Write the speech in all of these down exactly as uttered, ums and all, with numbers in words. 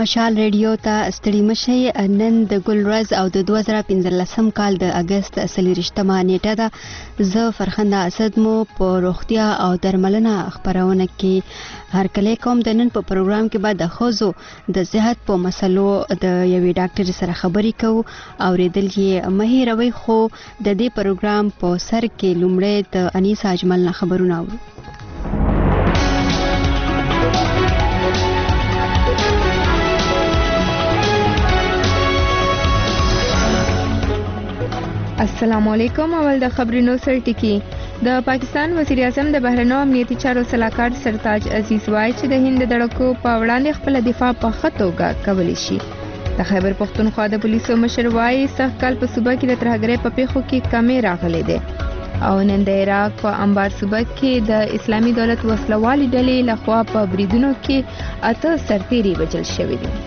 مشال ریډیو ته ستړي مشئ. نن د ګل ورځ او د دوه زره پنځلسم کال د اګست څلېرویشتمه نیټه ده. زه فرخنده اسد مو په روغتیا او درملنه خپرونه کې هرکلی کوم. د نن په پروګرام کې به د ښځو د صحت په مسلو د یوې ډاکټرې سره خبرې کوو. اورېدل یې مه هېروئ. خو د دې پروګرام په سر کې لومړی د انیسه اجمل نه خبرونه اورو. السلام علیکم. اول د خبرونو سرټکی. د پاکستان وزیر اعظم د بهرنیو امنیتي چارو سلاکار سرتاج عزیز وایي چې د هند د دړکو په وړاندې خپل دفاع په ښه توګه کولی شي. د خیبر پښتونخوا د پولیسو مشر وایي سږ کال په صوبه کې د ترهګرۍ په پیښو کې کمی راغلی دی. او نن د عراق په انبار صوبه کې د اسلامي دولت وسلوالې ډلې لخوا په بریدونو کې اته سرتیري وژل شوي دي.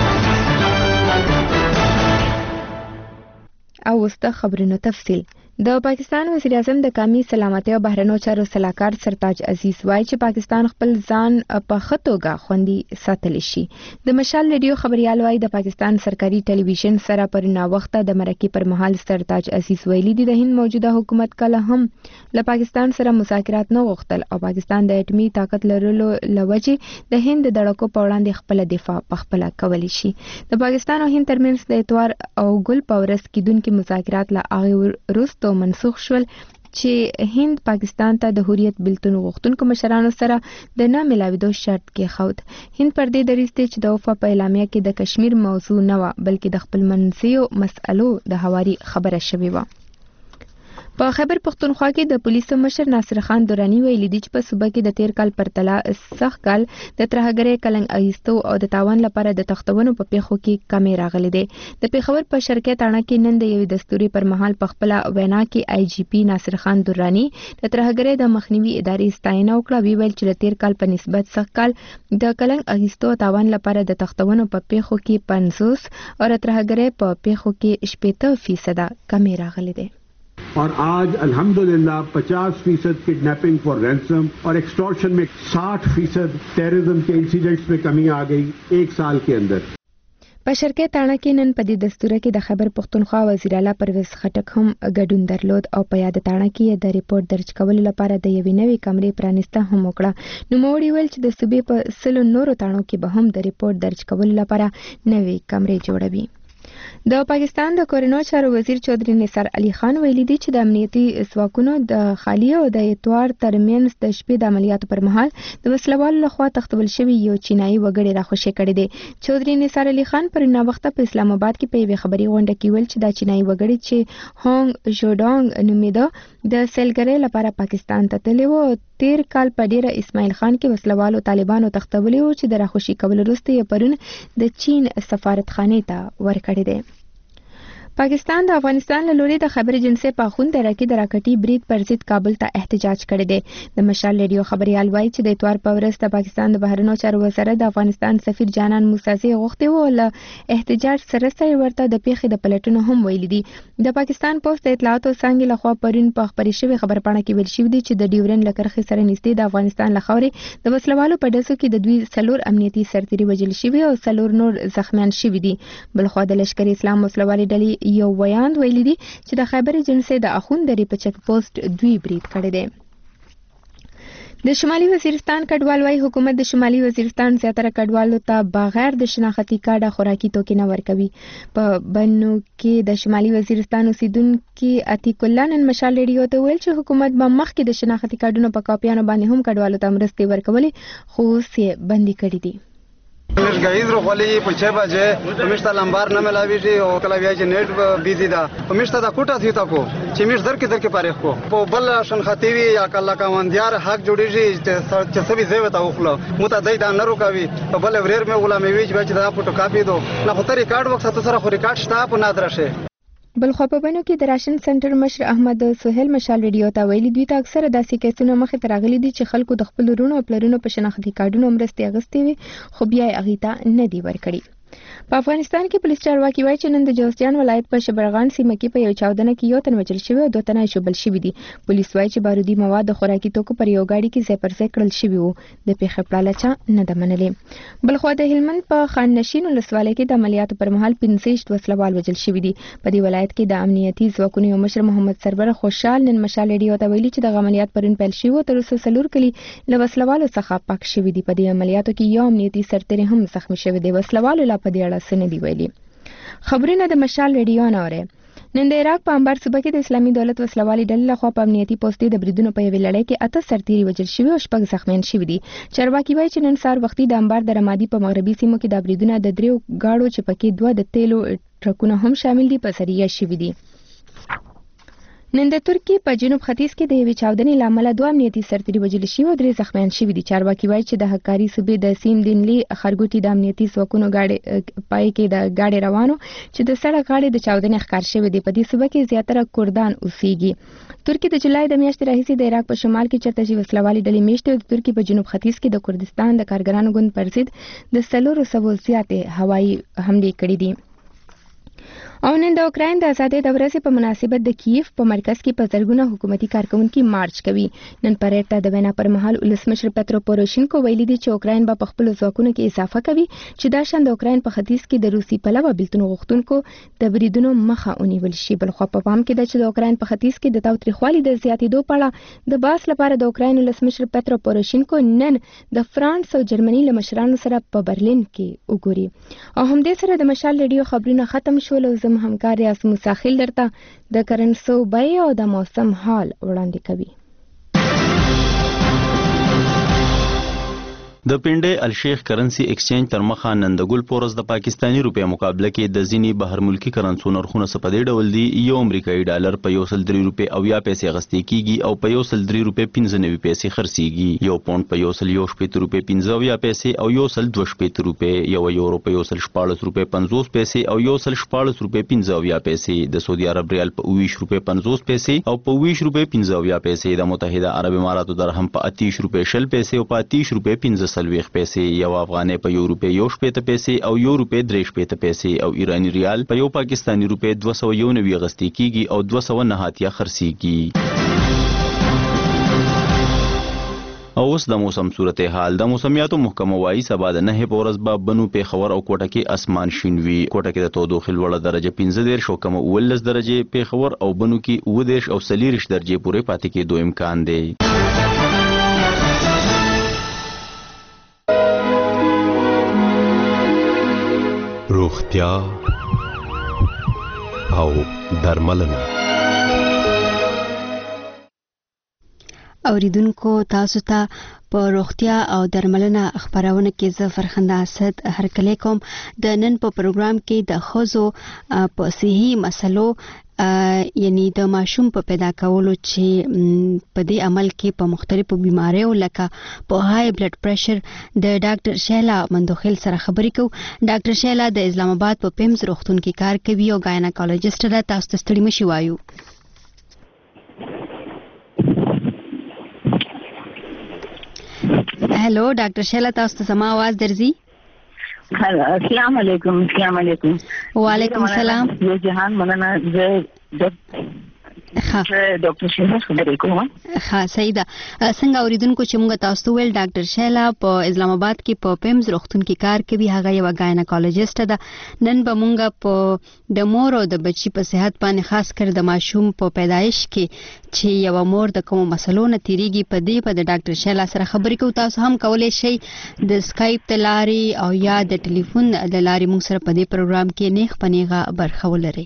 او وسته خبرونو تفصیل. د پاکستان وزیر اعظم د قومي سلامتۍ او بهرنیو چارو سلاکار سرتاج عزیز وایي چې پاکستان خپل ځان په ښه توګه خوندي ساتلی شي. د مشال ریډیو خبريال وایي د پاکستان سرکاري ټلویزیون سره پر ناوخته د مرکې پر مهال سرتاج عزیز ویلي دي د هند موجوده حکومت کله هم له پاکستان سره مذاکرات نه غوښتل او پاکستان د اټومي طاقت لرلو لوجې د هند د دړکو په وړاندې خپل دفاع پخپله کولی شي. د پاکستان او هند ترمنځ د اتوار او ګل په ورځ کېدونکي مذاکرات له هغې وروسته منسوخ شول چې هند پاکستان ته د حریت بلتون غوښتونکو مشرانو سره د نه ملاوېدو شرط کېښود. هند پر دې دریځ دی چې د وفا په اعلامیه کې د کشمیر موضوع نه وه بلکې د خپلمنځیو مسألو د هواري خبره شوې وه. په خیبر پښتونخوا کې د پولیسو مشر ناصر خان درانی ویلي دي چې په صوبه کې د تیر کال پرتله سږ کال د ترهګرۍ کلنګ اخیستو او د تاوان لپاره د تختونو په پیښو کې کمی راغلی دی. د پېښور په شرقیه تاڼه کې نن د یوې دستوري پر مهال په خپله وینا کې آی جی پي ناصر خان درانی د ترهګرۍ د مخنیوي ادارې ستاینه وکړه. وی ویل چې د تیر کال په نسبت سږ کال د کلنګ اخیستو او تاوان لپاره د تختونو په پیښو کې پنځوس او د ترهګرۍ په پیښو کې شپېته فیصده کمی راغلی دی. और आज अल्हम्दुलिल्लाह पचास फीसद किडनैपिंग फॉर रैंसम और एक्सटॉर्शन में साठ फीसद टेररिज्म के इंसिडेंट्स में कमी आ गई एक साल के अंदर. په شرقیه تاڼه کې نن په دې دستوره کې د خیبر پښتونخوا وزیر اعلی پرویز خټک هم ګډون درلود او په یاد تاڼه کې د ریپورت درج کولو لپاره د یوې نوې کمرې پرانیسته هم وکړه. نوموړي ویل چې د صوبې په سلو نورو تاڼو کې به هم د ریپورت درج کولو لپاره نوې کمرې جوړوي. د پاکستان د کورنیو چارو وزیر چودھری نثار علي خان ویلي دي چې د امنیتي ځواکونو د خالی او د اتوار ترمنځ د شپې د عملیاتو پر مهال د وسلوالو لخوا تختول شوي یو چینایي وګړی راخوشي کړی دی. چودھری نثار علي خان پر ناوخته په اسلام آباد کې په یوې خبري غونډه کې ویل چې دا چینایي وګړی چې هونګ ژوډونګ نومیده د سیلګرۍ لپاره پاکستان ته تللی و. تیر کال په ډیره اسماعیل خان کې وسلوالو طالبانو تختولی و چې د راخوشي کولو وروسته یې پرون د چین سفارتخانې ته ورکړی دی. پاکستان د افغانستان له لوري د خبري جنسي پاخون د راکې د راکټي برید پر ضد کابل ته احتجاج کړی دی. د مشال ریډیو خبريال وایي چې د اتوار په ورځ د پاکستان د بهرنیو چارو وزارت د افغانستان سفیر جانان موسازي غوښتي و له احتجاج سره سره ورته د پیښې د پلټونو هم ویلي دي. د پاکستان پوسټ د اطلاعاتو څانګې لخوا پرون په خبري شوی خبرپاڼه کې ویل شوی دی چې د ډیورن لکرخي سره نږدې د افغانستان لخوا د وسلوالو په ډزو کې د دوی څلور امنیتي سرتیري وژل شوي او څلور نور زخمیان شوي دي. بلخوا د لشکري اسلام وسلوالې ډلې یو ویاند ویلي دي چې د خیبر جنسي د اخوند درې په چک پوسټ دوی برید کړی دی. د شمالي وزیرستان کډوال وايي حکومت د شمالي وزیرستان زیاتره کډوالو ته بغیر د شناختی کارت خوراکي توکي نه ورکوي. په بنو کې د شمالي وزیرستان اوسیدونکو عتیق الله نن مشال ریډیو ته ویل چې حکومت به مخکې د شناختی کارتونو په کاپیانو باندې هم کډوالو ته مرستې ورکولې خو اوس یې بندي کړي دي. مش گایز رو خالی پچه بجه مش تا لمبار نه ملاویږي او کله بیا چې نیټ بیزی دا مش تا کوټه دی تا کو چې مش در کې در کې پاره کو په بل شن خطیوی یا کله کا وندیار حق جوړیږي چې سبي زوی تا وخلو مو ته دای دا نه روکاوي په بل وریر مې غلامي ویج بچ دا فوټو کاپی دو نه خو ته ریکارډ وخت ته سره خو ریکارډ شته په نادرشه. بلخوا په بنو کې د راشن سنټر مشر احمد سهیل مشال ریډیو ته ویلي دوی ته اکثره داسې کیسونه مخې ته راغلي دي چې خلکو د خپل ورونو او پلرونو په شناختی کارډونو مرستې اخیستې وي خو بیا یې هغې ته نه دي ورکړي. په افغانستان کې پولیس چارواکي وایي چې نن د جوزجان ولایت په شبرغان سیمه کې په یو چاودنه کې یو تن وژل شوی او دوه تنه شوبل شوي دي. پولیس وایي چې بارودي مواد د خوراکي توکو پر یو گاډي کې ځای پر ځای کړل شوي وو. د پیښې پړاله چا نه ده منلې. بلخوا د هلمند په خان نشین ولسوالۍ کې د عملیاتو پر مهال پنځه وسلوال وژل شوي دي. په دې ولایت کې د امنیتي ځواکونو یو مشر محمد سرور خوشحال نن مشال ریډیو ته ویلي چې د عملیات پرون پیل شوی و. تر اوسه څلور کلي له وسلوالو څخه پاک شوي دي. په دې عملیاتو کې یو امنیتي سرتېری هم زخمي شوی دی. وسلوالو لا په دې اړه څه نه دي ویلي. خبرونه د مشال ریډیو نه اورئ. نن د عراق په انبار صوبه کې د اسلامي دولت وسلوالي ډلې لخوا په امنیتي پوستې د بریدونو په یوې لړۍ کې اته سرتېري وژل شوي او شپږ زخمیان شوي دي. چارواکي وایي چې نن سهار وختي د انبار د رمادي په مغربي سیمو کې دا بریدونه د دریو گاډو چې پکې دوه د تیلو ټرکونه هم شامل دي په سریه شوي دي. نن د ترکیې په جنوب ختیځ کې د یوې چاودنې له امله دوه امنیتي سرتېري وژل شوي او درې زخمیان شوي دي. چارواکي وایي چې د حکاري صوبې د سیم دینلي ښارګوټي د امنیتي ځواکونو ګاډي پای کې د ګاډي روانو چې د سړک غاړې د چاودنې ښکار شوی دی. په دې صوبه کې زیاتره کردان اوسېږي. ترکیې د جولای د میاشتې راهیسې د عراق په شمال کې چېرته چې وسلوالې ډلې میشتې او د ترکیې په جنوب ختیځ کې د کردستان د کارګرانو ګوند پر ضد د څلورو سوو زیاتې هوایي حملې کړې دي. او نن د اوکراین د ازادۍ د ورځې په مناسبت د کیف په مرکز کې په زرګونه حکومتي کارکونکي مارچ کوي. نن پریډ ته د وینا پر مهال ولسمشر پترو پوروشینکو ویلي دی چې اوکراین به په خپلو ځواکونو کې اضافه کوي چې دا شان د اوکراین په ختیځ کې د روسي پلوه بیلتون غوښتونکو د بریدونو مخه ونیول شي. بلخوا په پام کې ده چې د اوکراین په ختیځ کې د تاوتریخوالي د زیاتېدو په اړه د بحث لپاره د اوکراین ولسمشر پترو پوروشینکو نن د فرانس او جرمني له مشرانو سره په برلین کې وګوري. او همدې سره د مشال ریډیو خبرونه ختم شول او زم همکار ریاض مساخیل درته د کرنسو بیې او د موسم حال وړاندې کوي. د پنډۍ الشیخ کرنسی ایکسچینج تر مخه نن د ګل پورس د پاکستانی روپیا مقابله کې د ځینې بهر ملکی کرنسو نرخونه څه په دې ډول دي. یو امریکایي ډالر په یو سل درې روپۍ اویا پیسې اخیستل کیږي او په یو سل درې روپۍ پنځه نوي پیسې خرڅیږي. یو پونډ په یو سل یو شپېته روپۍ پنځه اویا پیسې او یو سل دوه شپېته روپۍ. یو یورو په یو سل شپاړس روپۍ پنځوس پیسې او یو سل شپاړس روپۍ پنځه اویا پیسې. د سعودي عرب ریال په اوویشت روپۍ پنځوس پیسې او په اوویشت روپۍ پنځه اویا پیسې. د متحده عرب اماراتو درهم په اتیش روپۍ شل پیسې او په اتیش روپۍ پنځه څلوېښت پیسې. یو افغانۍ په یو روپۍ یو شپېته پیسې او یو روپۍ درې شپېته پیسې او ایرانی ریال په یو پاکستانی روپۍ دوه سوه یو نوي اخیستل کیږي او دوه سوه نه اتیا خرڅیږي. او اوس د موسم صورتحال. د موسمیاتو محکمه وایي سبا د نهه په ورځ به بنو پیښور او کوټه کې اسمان شین وي. کوټه کې د تودوخې لوړه درجه پنځه دېرش او کمه اوولس درجې، پیښور او بنو کې اووه دېرش او څلېرویشت درجې پورې پاتې کېدو امکان دی. روغتیا او درملنه. اوریدونکو تاسو ته په روغتیا او درملنه خبرونه کې زه فرخنده اسد هرکلی کوم. د نن په پروګرام کې د ښځو په صحي مسلو یعنی د ماشوم په پیدا کولو چې په دې عمل کې په مختلفو بیماریو لکه په های بلډ پریشر د ډاکټر شیلا مندوخیل سره خبرې کوو. ډاکټر شیلا د اسلام آباد په پیمز روغتون کې کار کوي او ګایناکالوجسټ ده. تاسو ته ستړي مشي وایو. هلو ډاکټر شیلا، تاسو ته زما आवाज درځي؟ السلام علیکم. السلام علیکم. وعلیکم السلام. یو جهان مننه. زه ډاکټر شیلا خبرې کوم. ها صحیح ده. څنګه اوریدونکو چې موږ تاسو ته ویل ډاکټر شیلا په اسلام آباد کې په پیمز روغتون کې کار کوي. هغه یو ګایناکالوجسټ ده. نن به موږ په د مور او د بچي په صحت باندې خاص کر د ماشوم په پیدایش کې چې یو مور د کوم مسلو نه تیریږي په دې په د ډاکټر شیلا سره خبرې کوو. تاسو هم کولای شئ د اسکایپ ته لارې او یا د ټلیفون د لارې موږ سره په دې پروګرام کې نیغ پنیغه برخه ولرئ.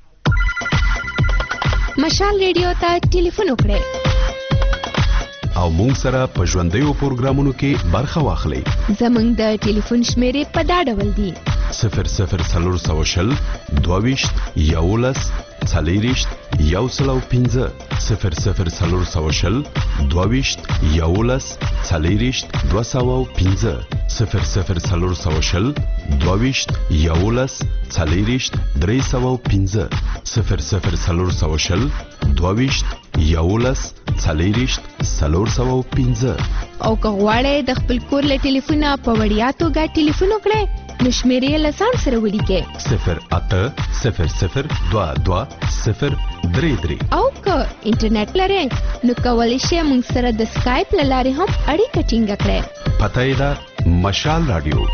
مشال ریډیو ته ټلیفون وکړئ او موږ سره په ژوندیو پروګرامونو کې برخه واخلئ. زموږ د ټلیفون شمیرې په دا ډول دي: صفر صفر څلور سوه شل دوه ویشت یولس څلېرویشت یو سل او پنځه، صفر صفر څلور سوه شل دوه ویشت یولس څلېرویشت دوه سوه او پنځه، صفر صفر څلور سوه شل دوه ویشت یولس څلېرویشت درې سوه او پنځه، صفر صفر څلور سوه شل دوه ویشت یولس څلېرویشت څلور سوه او پنځه. او که غواړئ د خپل کور له ټلیفونه په وړیا توګه ټلیفون وکړئ نو شمیرې لسان سره ولیکئ صفر اته صفر صفر دوه دوه صفر درې درې او که انټرنیټ لرئ نو کولی شئ موږ سره د سکایپ له لارې هم اړیکه ټینګه کړئ. پته یې ده مشال رادیو.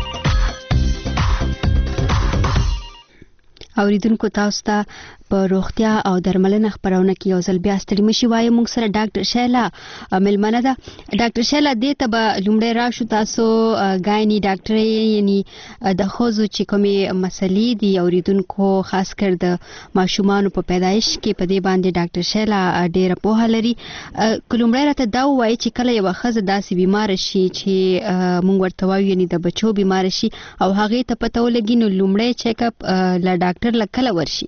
اوریدونکو تاسو ته په روغتیا او درملنه خبرونه کې یو ځل بیا ستړي مشي وایي موږ سره ډاکټر شیلا ملمنه ده. ډاکټر شیلا دې ته به لومړی راشو، تاسو ګایني ډاکټر یعنی د ښځو چې کومې مسلې دي اوریدونکو خاص کر د ماشومانو په پیدایش کې په دې باندې ډاکټر شیلا ډیره پوهه لري. لومړی راته دا وایي چې کله یوه ښځه داسې بیماره شي چې موږ ورته وایو یعنی د بچو بیماره شي او هغې ته پته ولګي نو لومړی چیک اپ له ډاکټر له کله ورشي؟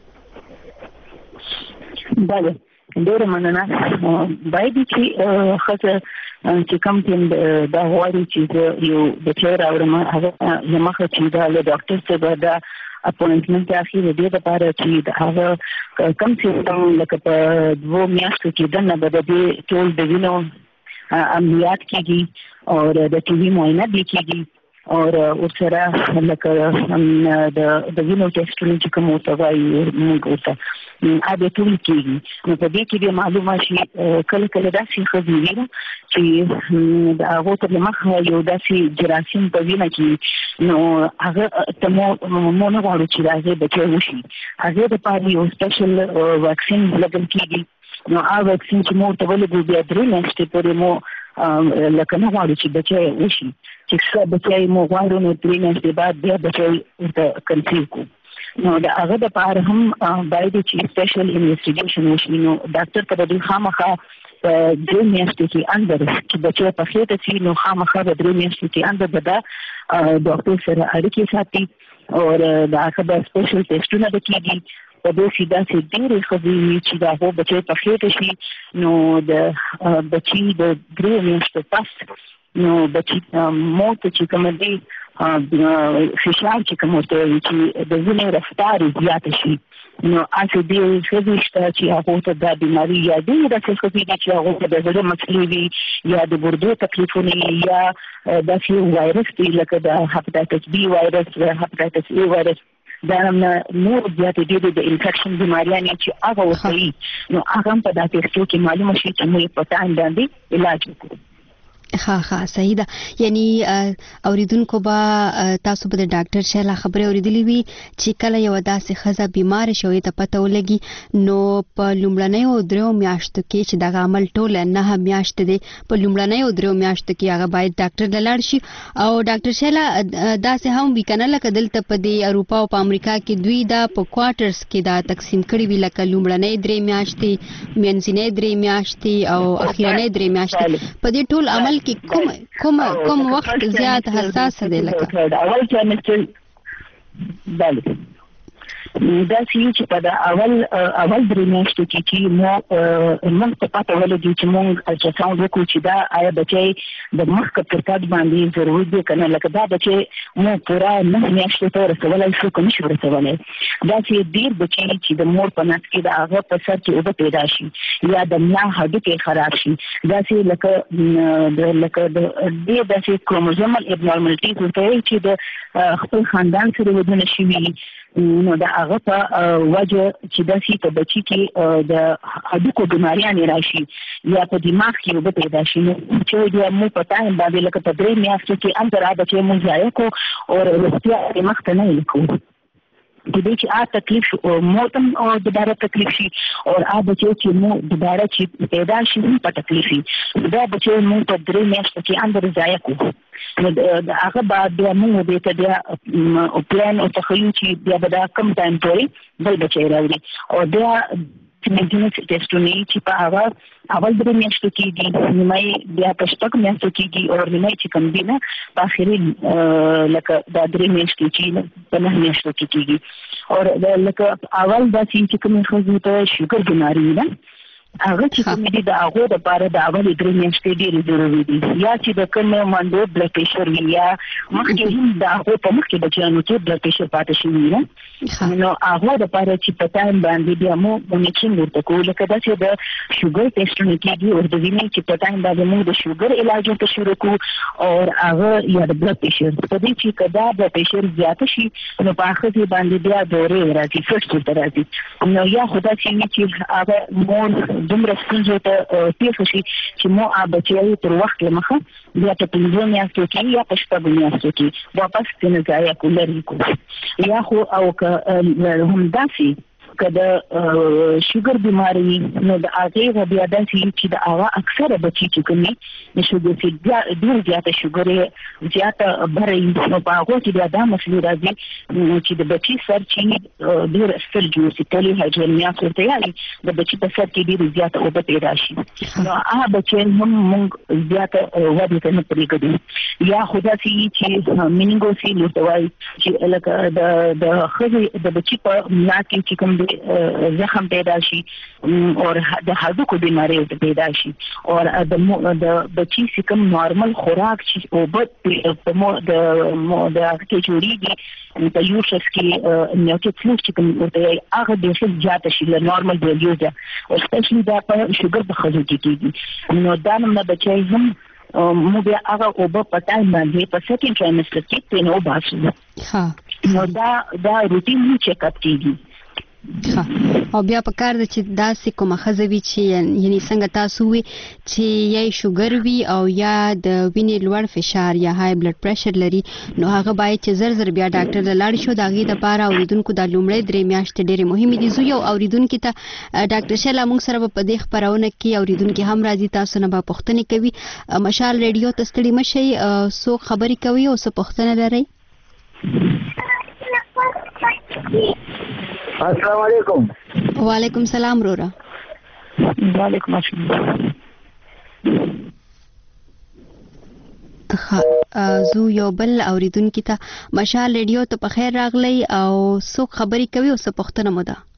بله ډېره مننه. باید چې ښځه چې کوم ټیم دا غواړي چې زه یو بچی راوړم هغه له مخه چې دا له ډاکټر څخه دا اپوینټمنټ اخلي د دې لپاره چې د هغه کم سیمټم لکه په دوه میاشتو کې دننه به د دې ټول د وینو عملیات کېږي او د ټي وي معاینه به کېږي او ورسره لکه د وینو ټیسټونه چې کوم ورته وایي موږ ورته هغه ټول کېږي. نو په دې کې به معلومه شي کله کله داسې ښځې وي چې د هغو تر مخه یو داسې جراثیم په وینه کې نو هغه ته مو مو نه غواړو چې د هغې بچی وشي. هغې دپاره یو سپیشل واکسین لګول کېږي. نو هغه واکسین چې مو ورته ولګو بیا درې میاشتې پورې مو لکه نه غواړو چې بچی وشي، چې ښه بچی مو غواړو نو درې میاشتې بعد بیا بچی ورته کنسیو کړو. نو د هغه دپاره هم باید چې سپیشل انویسټیګیشن وشي. نو ډاکټر ته به دوی خامخا په درې میاشتې کې اندر چې بچی په خېټه شي نو خامخا به درې میاشتې کې اندر به دا ډاکټر سره اړیکې ساتي او د هغه به سپیشل ټیسټونه به کېږي. په داسې داسې ډېرې ښځې وي چې د هغو بچی په خېټه شي نو د بچي د درې میاشتو پس نو بچي مور ته چې کومه دی فشار چې کوم ورته وي چې د وینې رفتار زیاته شي نو هسې ډېرې ښځې شته چې هغو ته دا بیماري یا ډېرې داسې ښځې دي چې هغو ته د زړه مسلې وي یا د ګردو تکلیفونه یا داسې وایرس دي لکه د هپاتایتس بي وایرس هپاتایتس اي وایرس دا نور زیاتې ډېرې د انفیکشن بیماریانې چې هغه ورته وي نو هغه هم په دا ټیسټو کې معلومه شي چې موږ په ټایم باندې علاج وکړو. ها ها صحیح ده. یعنی اوریدونکو به تاسو به د ډاکټر شیلا خبرې اوریدلې وي چې کله یو داسې ښځه بیماره شوې ته پته ولګي نو په لومړنیو دریو میاشتو کې چې دغه عمل ټول نه میاشتې دی په لومړنیو دریو میاشتو کې هغه باید ډاکټر ته لاړ شي. او ډاکټر شیلا داسې هم وي کنه لکه دلته په دې اروپا او په امریکا کې دوی دا په کوارټرز کې دا تقسیم کړي وي لکه لومړنۍ درې میاشتې منځنۍ درې میاشتې او اخیرنۍ درې میاشتې په دې ټول عمل کې کوم کوم کوم وخت زیات حساس دی لکه اول ټرایمستر بله دا چې په دا اول اول درې میاشتو کې چې مو موږ ته پته ولګي چې موږ الټراساوند وکړو چې دا آیا بچی د مخ په ترتیب باندې ضروري دی کنه لکه دا بچی مو پورا نه میاشتې ته رسولای شو کوم شي رسولای دا چې ډیر بچی چې د مور په نس کې د هغه په سر کې اوبه پیدا شي یا د ملا هډوکي خراب شي دا چې لکه د لکه د دې داسې کروموزومل ابنورمالټیز ورته چې د خپل خاندان سره ودونه شي نو د هغه په وجه چې داسې په بچي کې د هډوکو بیماریانې راشي یا په دماغ کې اوبه پیدا شي نو چې بیا مو په ټایم باندې لکه په درې میاشتو کې اندر را بچی مو ضایع کړو او روغتیا یې مخ ته نه لیکو د دې چې آ تکلیف او موتم او دوباره تکلیف شي او آ بچو چې مو دوباره چې پیدا شي په تکلیف شي دا بچو مو په درې میاشتو کې اندر ضایع کړو نو هغه بعد بیا موږ دې ته بیا او پلان او تخیل چې بیا به دا کم ټایم پورې بل بچی راوړي او بیا مینټیننس ټیسټونه چې په هغه اول درې میاشتو کې دي نیمای بیا په شپږ میاشتو کې دي او نیمای چې کم دي نه په اخري لکه دا درې میاشتې چې په نه میاشتو کې کېږي او لکه اول دا چې کوم ښځو ته شوګر بیماري ده هغه چې کوم دي د هغه د لپاره د اول درې میاشتې ډېرې ضروري دي یا چې د کوم منډو بلډ پريشر وي یا مخکې هم د هغه په مخکې بچیانو کې بلډ پريشر پاتې شوی نه نو هغه د لپاره چې په ټایم باندې بیا مو مونیټرینګ ورته کوو لکه دا چې د شوګر ټیسټونه کېږي او د وینې چې په ټایم باندې موږ د شوګر علاج ته شروع کوو او هغه یا د بلډ پريشر په دې چې کدا د پريشر زیات شي نو په هغه باندې بیا دورې راځي فرست راځي نو یا خدا چې هغه مور دومره ستونزو ته پیښ شي چې مو بچي تر وخت لمخه بیا ته پنځه میاشتې کې یا په شپږ میاشتو کې واپس تنه ځای کولري کو یا خو او که هم داسي کله شوګر بیماری نو د هغه بیا داسي چې د هغه اکثره بچي چې کومي د شوګر چې ډیر زیاته شوګر زیاته برې نو په هغه کې دا مسلې راځي چې د بچي سر چې ډیر ستر جوړ شي پولی هایډرونیا ورته یالي د بچي په سر کې ډیر زیاته اوبه پیدا شي نو هغه بچي هم موږ زیاته وادي ته نه پریږدو یا خدا سي چې مینینګوسیل ورته وایي چې لکه د د خځې د بچي په لاکې چې کوم زخم پیدا شي او د هډوکو بیماری پیدا شي او د د بچی سکم نارمل خوراک چې او په مو د د هغه جوړیږي په یو شخص کې نیوټریټ فلوس چې کوم ورته هغه د څه زیات شي له نارمل ویلیو ده او سپیشلی دا په شوګر په خځو کې کېږي نو دا نو بچي هم مو بیا هغه او په ټایم باندې په سیکنډ ټرایمستر کې په نو باسي ها نو دا دا روټین چیک اپ کیږي ها او بیا په کار د چې داسې کومه خزوي چې یعنی څنګه تاسو وي چې یا شوګر وي او یا د وینې لوړ فشار یا های بلډ پريشر لري نو هغه باید چې زر زر بیا ډاکټر ته لاړ شو دا غي د پاره اوریدونکو د لومړی درې میاشتې ډېرې مهمه دي زو یو اوریدونکو ته ډاکټر شلا موږ سره په دې خبرونه کې اوریدونکو هم راځي تاسو نه به پوښتنه کوي مشال ریډیو ته ستړي مشي سو خبري کوي او څه پوښتنه لري السلام علیکم وعلیکم سلام رورا وعلیکم السلام زو یو بل اوریدونکو ته مشال ریډیو ته په خیر راغلی او څوک خبري کوي او څه پوښتنه مو ده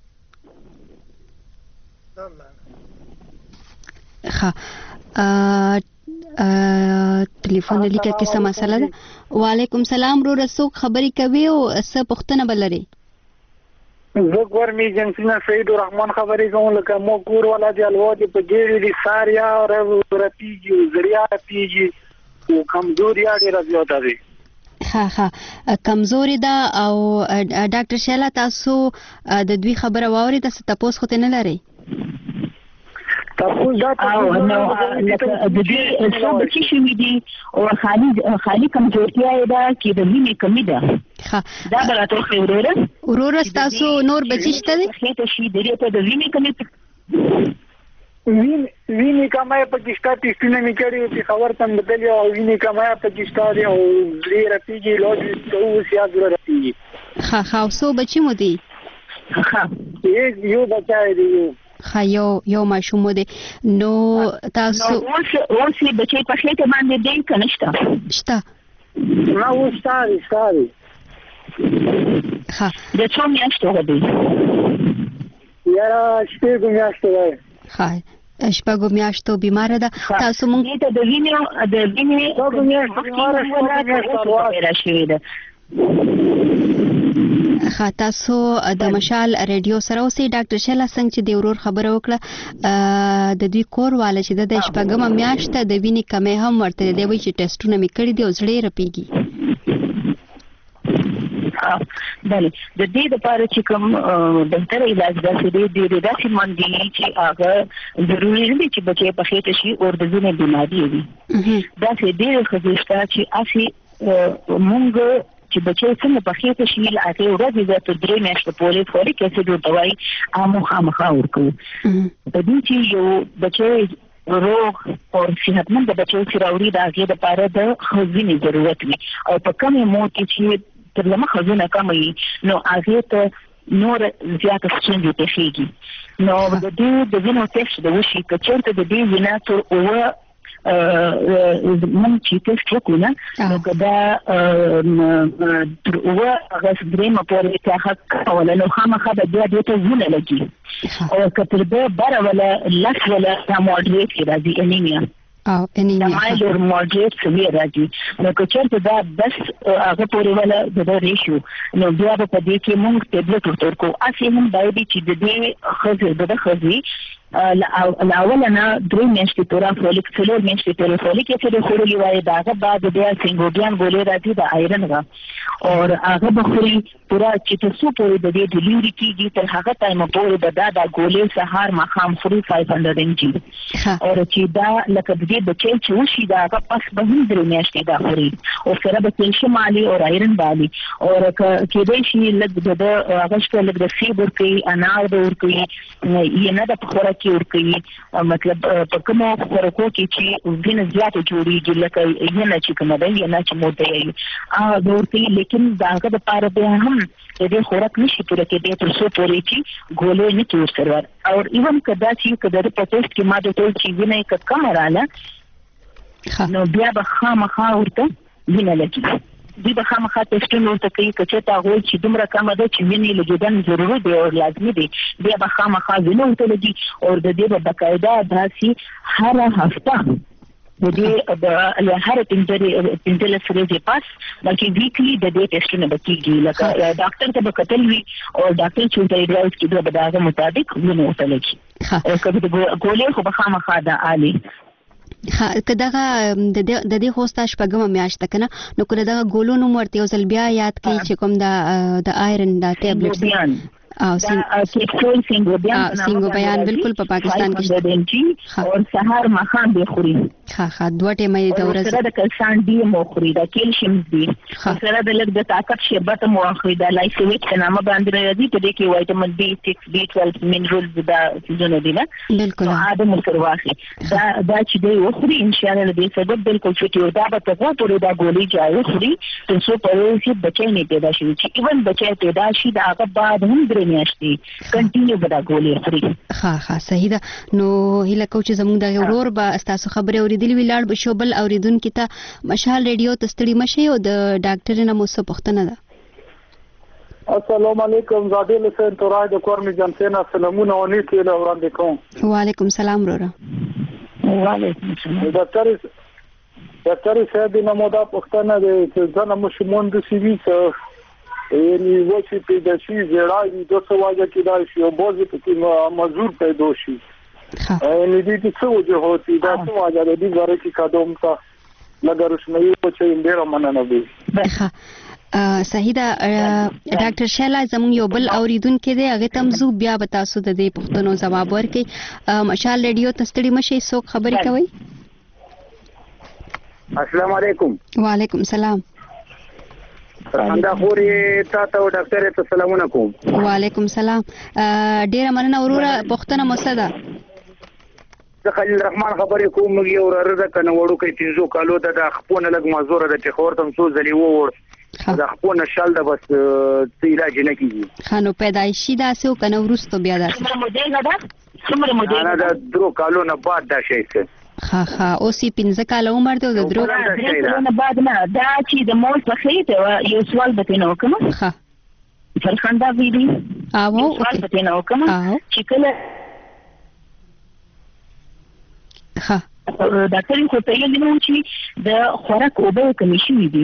ها ټلیفون لیکه کې څه مسله ده وعلیکم سلام رورا څوک خبري کوي او څه پوښتنه بلري زه ګورمي جنسینا سعید الرحمن خبرې کوم لکه مو کور ولا دی الوادي په ګيري دي ساریا او رپیږي زریا رپیږي او کمزوري اړه راځي دي ها ها کمزوري ده او ډاکټر شیلا تاسو د دوی خبره واوري تاسو تاسو خو ته نه لري تاسو دا تاسو نو د دې څه بچی شوی دي او خالي خالي کمزورتیا ده چې د وینې کمی ده ها دا براتو خورره ورور تاسو نور بچی شته دي خېته شي د دې په د وینې کمی وین وینې کمای په کیستا ټیسټونه میکړي چې خبر تم بدل او وینې کمای په کیستا دی او ډیر پیږي لوجي تو سیا ډیر پیږي ها ها سو بچی مو دي ها یو بچای دی ها یو یو ماشوم دی نو تاسو اوس اوس بچی په خېته باندې دی کنه شته شته ما وستاري ستاري ها د څو میاشتو دی یا شپږ میاشتې ده ها شپږ میاشتو بیمار ده تاسو مونږ ته د وینې د وینې شپږ میاشتې راشي ده ها تاسو د مشال ریډیو سره اوسئ ډاکټر شیلا څنګه چې د ورور خبره وکړه د دوی کور والا چې د شپږم میاشته د وینې کمی هم ورته دی وی چې ټیسټونه می کړی دی او زړه رپیږي بله د دې لپاره چې کوم بهتر علاج داسې دی د دې داسې مندي چې هغه ضروري نه دي چې بچي په خېټه شي او د ځینې بیماری وي داسې ډېر خزيستا چې اسی مونږ چې بچي څنګه په خېټه شي لکه ورځې د درې میاشتې پورې فولیک اسید او دوايي عامو خامخا ورکو د دې چې یو بچي روغ او صحتمند بچي چې راوړي د هغه لپاره د خزینې ضرورت وي او په کومه موت چې تر لمه خزینه کموي نو هغه ته نور زیات ستونزې پېښېږي نو د دې د وینو ټیسټ د وشي کچرته د دې وینا تر او مونږ چې ټیسټ وکړو نو دا تر اوه اگست درېمه پورې حق ولا نو خامخا به بیا دې ته زونه لګي او کتر به بار ولا لس ولا مودریټ کې راځي انیمیا او انیمیا مایلډ اور مودریټ سویر راځي نو که چېرته دا بس هغه پورې ولا د ریشیو نو بیا به په دې کې موږ ټیبلټ ورکو اسی هم باید چې د دې خزه د خزي الاول انا درې میاشتې پورا فولیک څلور میاشتې پورا فولیک اسید خوري وای داغه بعد بیا سینګوبیان ګولې راځي د آیرن غا او هغه بخوري پورا چې تاسو پورې د دې ډیلیوري کیږي تر هغه ټایم پورې د دا د ګولې سهار مخام خوري پنځه سوه ام جی او چې دا لکه د دې بچي چې وشي دا هغه پس به هم درې میاشتې دا خوري او سره به کیلشیم علی او آیرن بالي او کې دې شي لږ د هغه شته لږ د فیبر کې انار د ور کې یې نه د خورا کې ورکوي مطلب په کومه خورکو کې چې وینه زیاته جوړیږي لکه یې نه چې کومه ده یې نه چې موته یې هغه ورکوي لیکن داغه د پاره به هم دې خوراک نشي پوره کېدای تر څو پورې چې ګولې نه کېږي سرور او ایون کدا چې کدا په ټیسټ کې ما د ټول چې وینه کې کم رااله نو بیا به خامخا ورته وینه لګي دې به خامخا ټیسټونه ورته کوي چې تاسو چې دومره کم ده چې وینې لګیدل ضروري دی او لازمي دی بیا به خامخا وینه ورته لګي او د دې په باقاعده داسي هر هفته د دې د هر پنځه پنځه لسرې پاس بلکې ویکلی د دې ټیسټونه بکیږي لکه ډاکټر ته به کتل وي او ډاکټر چې د ایډوایس کې د بداغه مطابق وینه ورته لګي او کله د ګولې خو به خامخا د عالی ها کداغه د دې هوستا شپږم میاشت کنه نو کله دا ګولونو مرته یو ځل بیا یاد کړئ چې کوم دا د آیرن دا ټیبلټ او کیپسول سینګوبیان سینګوبیان بالکل په پاکستان کې او سهار مخام به خوري ها ها دوه ټیمې د ورځې سره د کلسان دی مو خوري دا کیلشیم دی سره د لږ د طاقت شربت مو خوري دا لایسویټ نامه باندې راځي په دې کې وایټامین بي سکس بي باندې مینرالز دا څه دي نه بالکل عادت مو واخلي دا دا چې دی خوري ان شاء الله دې سبب بالکل فټ یو دا به په پوره دا ګولې جاي خوري تر څو پرې چې بچي نه پیدا شي چې ایون بچي پیدا شي دا هغه بعد هم درې میاشتې کنټینیو بدا ګولې خوري ها ها صحیح ده نو هله کوچ زموږ د ورور به تاسو خبره اوریدلې ویلاړ بشو بل اوریدونکو ته مشال ریډیو تستړي مشه او د ډاکټر نه مو څه پوښتنه ده السلام علیکم زاده لسن تورای د کورمي جانسینا سلامونه او نیټه له وړاندې کوم وعلیکم السلام وروره وعلیکم السلام ډاکټر ډاکټر صاحب نو مودا پوښتنه ده چې ځنه مشمون د سی وی څه یعنی وڅې پیدا شي زړای د څه واجه کې دا شی او بوزي په مزور پیدا شي یعنی دې څه وجه هوتي دا څه واجه دې غره کې قدم تا لګر شمې په چې ډیر مننه وي صحیح ده ډاکټر شیلا زموږ یو بل اوریدونکو دی هغه تمزو بیا به تاسو د دې پوښتنو جواب ورکړي مشال ریډیو تستړي مشه څوک خبرې کوي السلام علیکم وعلیکم السلام اندا خوري تاسو ډاکټر ته سلامونه کوم وعلیکم السلام ډیر مننه وروره پوښتنه مسده زه خلیل الرحمن خبرې کوم یو ورته کنه وړو کې تینزو کالو د خپل لګ مزور د ټخورتم سو زلی وور د خپل شال د بس علاج نه کیږي خانو پیدایشي داسې او کنه ورستو بیا داسې څومره مودیل نه ده څومره مودیل نه د درو کالو نه بعد دا شي څه ها ها او سی پنځه کال عمر دی د درو نه بعد نه دا چې د مول په خېټه یو سوال به نه وکم ها فرخنده ویلي او سوال به نه وکم چې کله ها ډاکټر خو ته یې نو چې د خوراک اوبه کمی شي دي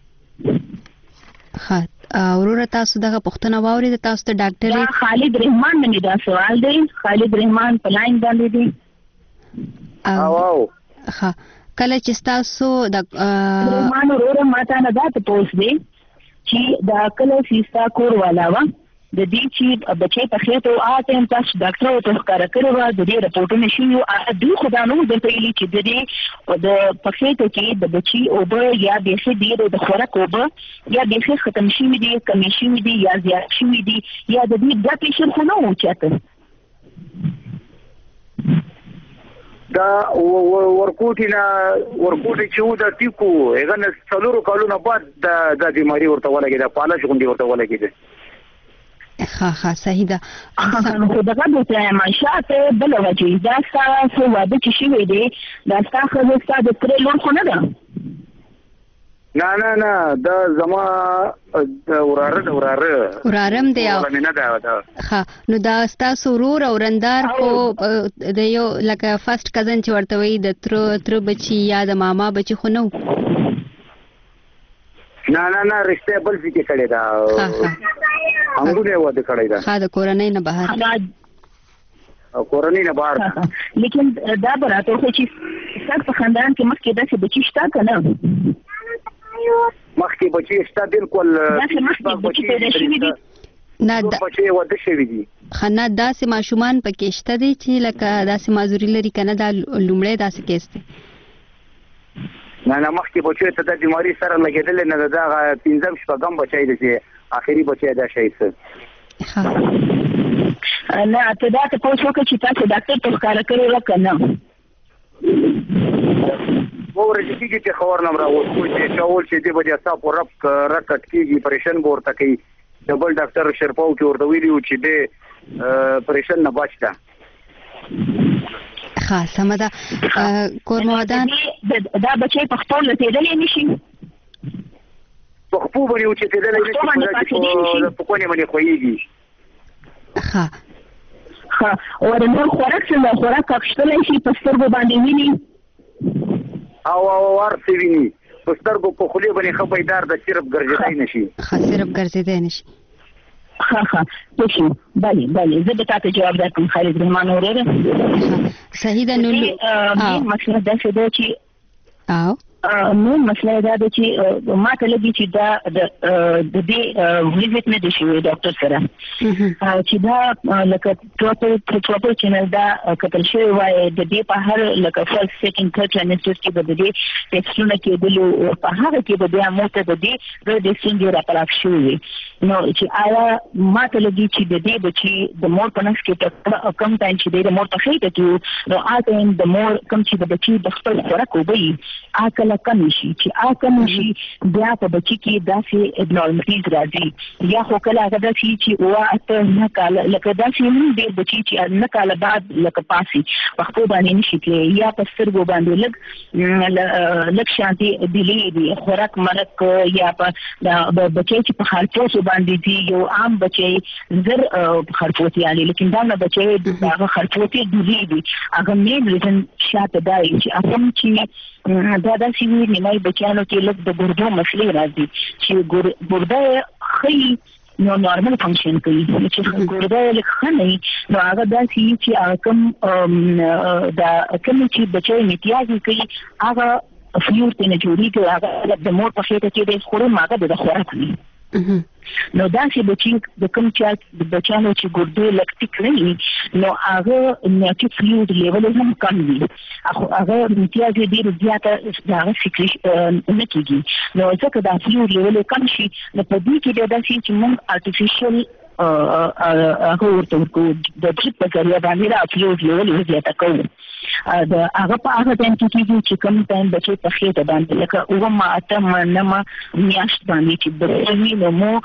ها اورور تاسو دغه پښتنه واوري د تاسو ته ډاکټر خالد رحمان نه دا سوال دی خالد رحمان په لاین باندې دی او ها کله چې تاسو د رحمان اورور ماته نه دا پوس دی چې دا کله سیستا کور والا و د دې چې بچي په خېټه او اته تاسو ډاکټر ته ښکار کړو د دې رپورټونه شي او د خدانو د پیلي چې د دې د په خېټه کې د بچي او به یا د څه دی د خوراک او به یا د څه ختم شي دي کمی شي دي یا زیات شي دي یا د دې د پیشن خو نه وچاته دا ورکوټینا ورکوټی چې و د ټیکو هغه نه څلورو کالونو بعد د د بیماری ورته ولګي د پالش غونډي ورته ولګي ها ها صحیح ده. خو دغه د معیشت بل وجه دا څه واده چې شوی دی دا څه خو ستاسو د تر لون خو نه ده. نه نه نه دا زما وراره وراره ورارم دی او نه دا ها نو دا ستاسو ورور او رندار کو د یو لکه فرست کزن چې ورته وي د تر تر بچي یا د ماما بچي خو نو نه نه نه رشتہ بل څه کې کړی دا انګونه و د کړی دا ها د کورنۍ نه بهر او کورنۍ نه بهر لیکن دا براته خو چې څنګه په خاندان کې مخکې داسې بچی شته کنه مخکې بچی شته بالکل مخکې بچی پیدا شوی دي نه دا بچی واده شوی دي خنه داسې ماشومان پکې شته دي چې لکه داسې معذوري لري کنه دا لومړی داسې کیس دی نه نه مخکې بچی ته د بیماری سره لګیدل نه دا پنځم شپږم بچی دی چې اخري بچی دا شي څه ها نه ته دا ته پوښتنه وکړه چې تاسو ډاکټر ته ښکار کړی وکنه ورته کیږي چې خبر نمبر او چې چاول چې دی بجا تاسو رب رکټ کیږي پریشن ورته کوي ډبل ډاکټر شرپاو کې ورته ویلو چې دی پریشن نه بچتا ها سمدا کورمودان دا بچي په خپل تیدلې نشي په خپل باندې چې تیدلې نشي په کومه باندې خوېږي ها ها ورنه خوراک څنګه خوراک اخیستلای شي په سترګو باندې ویني او او ورته ویني په سترګو په خولي باندې خپېدار د صرف ګرځېدای نشي ها صرف ګرځېدای نشي ها ها تاسو بله بله زه به تاسو جواب درکوم خالد رحمان اوره صحیح ده نو مسله دا چې چې او نو مسله دا ده چې ما ته لګي چې دا د دې ویزټ نه دي شوی ډاکټر سره چې دا لکه ټوټل ټوټل چینل دا کتل شوی وای د دې په هر لکه فرست سیکنډ ثرد ټرایمستر کې به د دې ټیسټونه کېدلو په هغه کې به بیا موته د دې د ډیسټینګ راپلاف شوی نو چې آیا ما ته لګي چې د دې بچي د مور په نس کې کم ټایم چې د مور په خېټه کې نو آټین د مور کم چې د بچي د خپل خوراک وبي اکل کم شي چې اکل شي بیا په بچي کې داسې ابنورمالټیز راځي یا خو کله هغه داسې چې وا اته نه کال لکه داسې نه دی بچي چې نه کال بعد لکه پاسي په خپل باندې نشي کېږي یا په سترګو باندې لګ لګ شانتي دلی دی خوراک مرک یا په بچي چې په خرچو باندې دی یو عام بچي زر خرچوتي علي لیکن دا نه بچي دا خرچوتي دلی دی هغه مین ریزن شاته دی چې اهم چې دا داسې وي نیمای بچیانو کې لږ د ګردو مسلې راځي چې ګرده خی نو نارمل فنکشن کوي چې ګرده لږ ښه نه نو هغه داسې چې کوم دا کوم چې بچی امتیازي کوي هغه فلور ته نه جوړېږي هغه د مور په خېټه کې د خوري ماګه د خوراک وي نو دا چې بچی د کوم چې د بچانو چې ګردو لکټیک نه نو هغه نیټیک فلوید لیول هم کم وي هغه امتیاز ډیر زیاته هغه فکر نه کیږي نو ځکه دا فلوید لیول کم شي نو په دې کې د داسې چې موږ ارتفیشل هغه ورته کو د ډریپ په ذریعہ باندې را فلوید لیول زیاته کوو دا هغه په هغه ټایم کې کېږي چې کوم ټایم بچي په خېټه باندې لکه اوه ما اته ما میاشت باندې چې د وی نو مو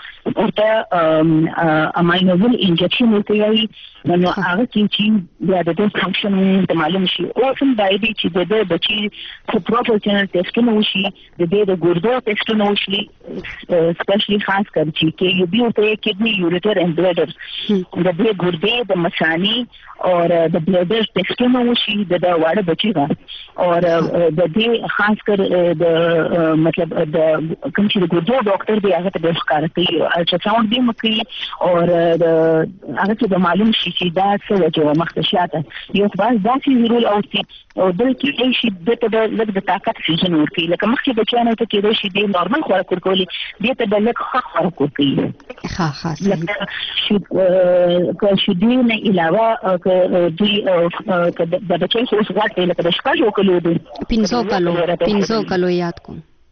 ورته اماینوزل انجکشن ورکوي نو هغه چې بیا د دې فنکشن ته معلوم شي او څنګه باید چې د بچي په پروفیشنل ټیسټونه وشي د دې د ګردو ټیسټونه وشي سپیشلی خاص کر چې کې یو بیو ته کډنی یوریټر اند بلیډر د دې ګردې د مثاني او د بلیډر ټیسټونه وشي د واړه بچي کا او د دې خاص کر د مطلب د کوم چې د ګردو ډاکټر دی هغه ته ښکار کوي الټراساوند دی مکي او د هغه ته معلوم شي چې دا څه وجه مختصاته یو خاص داسې ضروري او او د کې شي د د د طاقت فیشن ورکی لکه مخکې بچیانو ته کېدای شي د نورمال خوراک ورکولي دې ته د لک خاص خوراک ورکوي ها ها لکه شو که شو دې نه علاوه که دوی د بچي خو څنګه لکه د شپږو کلو دي پنځو کلو پنځو کلو یاد کوم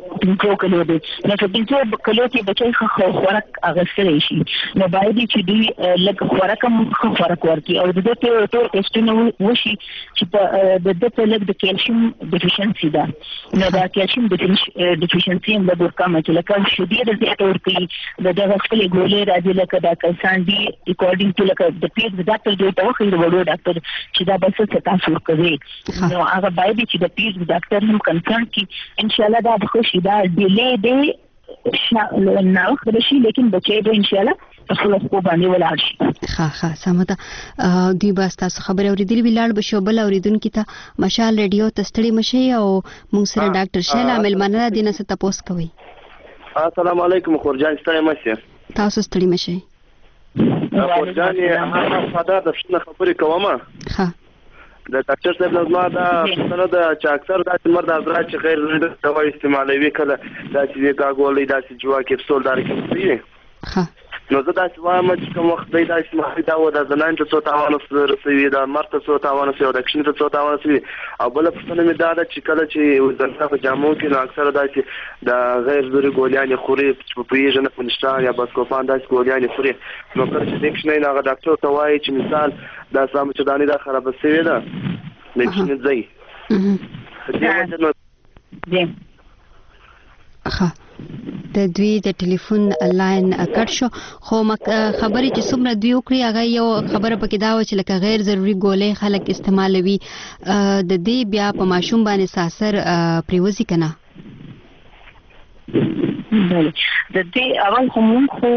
پنځو کلو دی نو په پنځو کلو کې بچي خو خوراک اغستلی شي نو باید چې دوی لږ خوراک هم ښه خوراک ورکړي او د دې په ټول ټیسټونه وشي چې د دې په لږ د کیلشیم ډیفیشنسي ده نو دا کیلشیم ډیفیشنسي هم د ورکامه چې لکه شدید زیات ورکړي د دغه خپل ګولې راځي لکه دا کسان دي اکورډینګ ټو لکه د پیډ ډاکټر دوی ته وخت د وړو ډاکټر چې دا بس څه تاسو ورکوي نو هغه باید چې د پیډ ډاکټر هم کنسرن کی ان شاء الله دا به شي دا ډیلې دی نه وخت شي لیکن بچي به ان شاء الله خپل خو باندې ولاړ شي ها ها سمته دوی بس تاسو خبر اوریدل ویلاړ بشو بل اوریدونکو ته مشال ریډیو تستړي مشي او موږ سره ډاکټر شیلا ملمنه دینه ست تاسو کوي السلام علیکم خورجان ستړي مشي تاسو ستړي مشي خورجان یې فدا د څه خبرې کومه ها د ډاکټر صاحب لازمه دا څنګه د چې اکثر د مرد حضرات چې غیر نه دوا استعمالوي کله دا چې دا ګولې دا چې جوا کپسول دار کې ها نو زه دا چې وایم چې کوم وخت دی دا چې دا و د زنان ته څو تاوان رسوي دا مرد ته څو تاوان رسوي او د کښینې ته څو تاوان رسوي او بله پوښتنه مې دا ده چې کله چې وزارت په جامو کې نو اکثره دا چې د غیر ضروري ګولیانې خوري چې په پوهېږي نه پنشتان یا بسکوپان داسې ګولیانې خوري نو کله چې دې کښینی نو هغه ډاکټر ته وایي چې مثال دا ستا چدانې دا خرابه سوې ده د کښینې ځئ دې وجه نو ښه د دوی د ټلیفون لاین کټ شو خو خبرې چې څومره دوی وکړي هغه یو خبره پکې دا و چې لکه غیر ضروري ګولې خلک استعمالوي د دې بیا په ماشوم باندې ساسر پریوزي کنه د دې اول کوم خو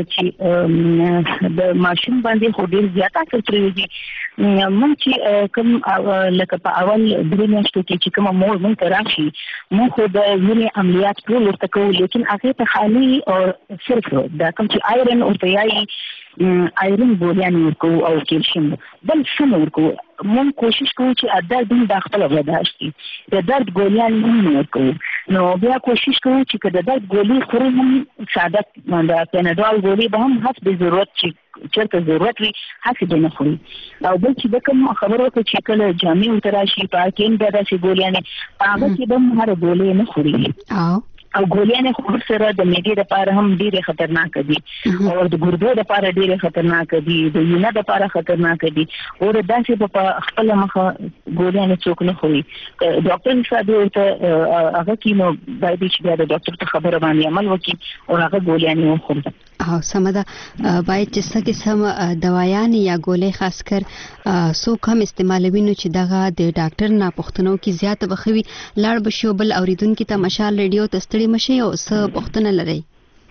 چې د ماشوم باندې خو ډیر زیات اثر پریوزي مونږ چې کوم لکه په اول درې میاشتو کې چې کوم مور مونږ ته راشي مونږ خو د وینې عملیات ټول ورته کوو لیکن هغه ته خالي او صرف دا کوم چې آیرن او تیایي آیرن ګولیانې ورکوو او کیلشیم بل څه نه ورکوو مونږ کوشش کوو چې درد هم دا خپله برداشت کړي د درد ګولیانې هم نه ورکوو نو بیا کوشش کوو چې که د درد ګولۍ خوري هم ساده د پیناډول ګولۍ به هم حسب ضرورت چې چېرته ضرورت وي هسې به نه خوري او بل چې د کوم خبره وکړه چې کله جامې ورته راشي په هغه کې هم بیا داسې ګولیانې په هغه کې به هم هره ګولۍ نه خوري او ګولیانې خور سره د معدې لپاره هم ډېرې خطرناکه دي او د ګردو لپاره ډېرې خطرناکه دي د وینه لپاره خطرناکه دي او داسې به په خپله مخه ګولیانې څوک نه خوري ډاکټر صاحب ورته هغه کې نو باید چې بیا د ډاکټر ته خبره باندې عمل وکړي او هغه ګولیانې وخوري او سمه ده باید چې څه قسم دوايانې یا ګولۍ خاص کر څوک هم استعمالوي نو چې دغه د ډاکټر نه پوښتنو کې زیاته بخوي لاړ بشو بل اوریدونکو ته مشال ریډیو ته ستړي مشي او څه پوښتنه لري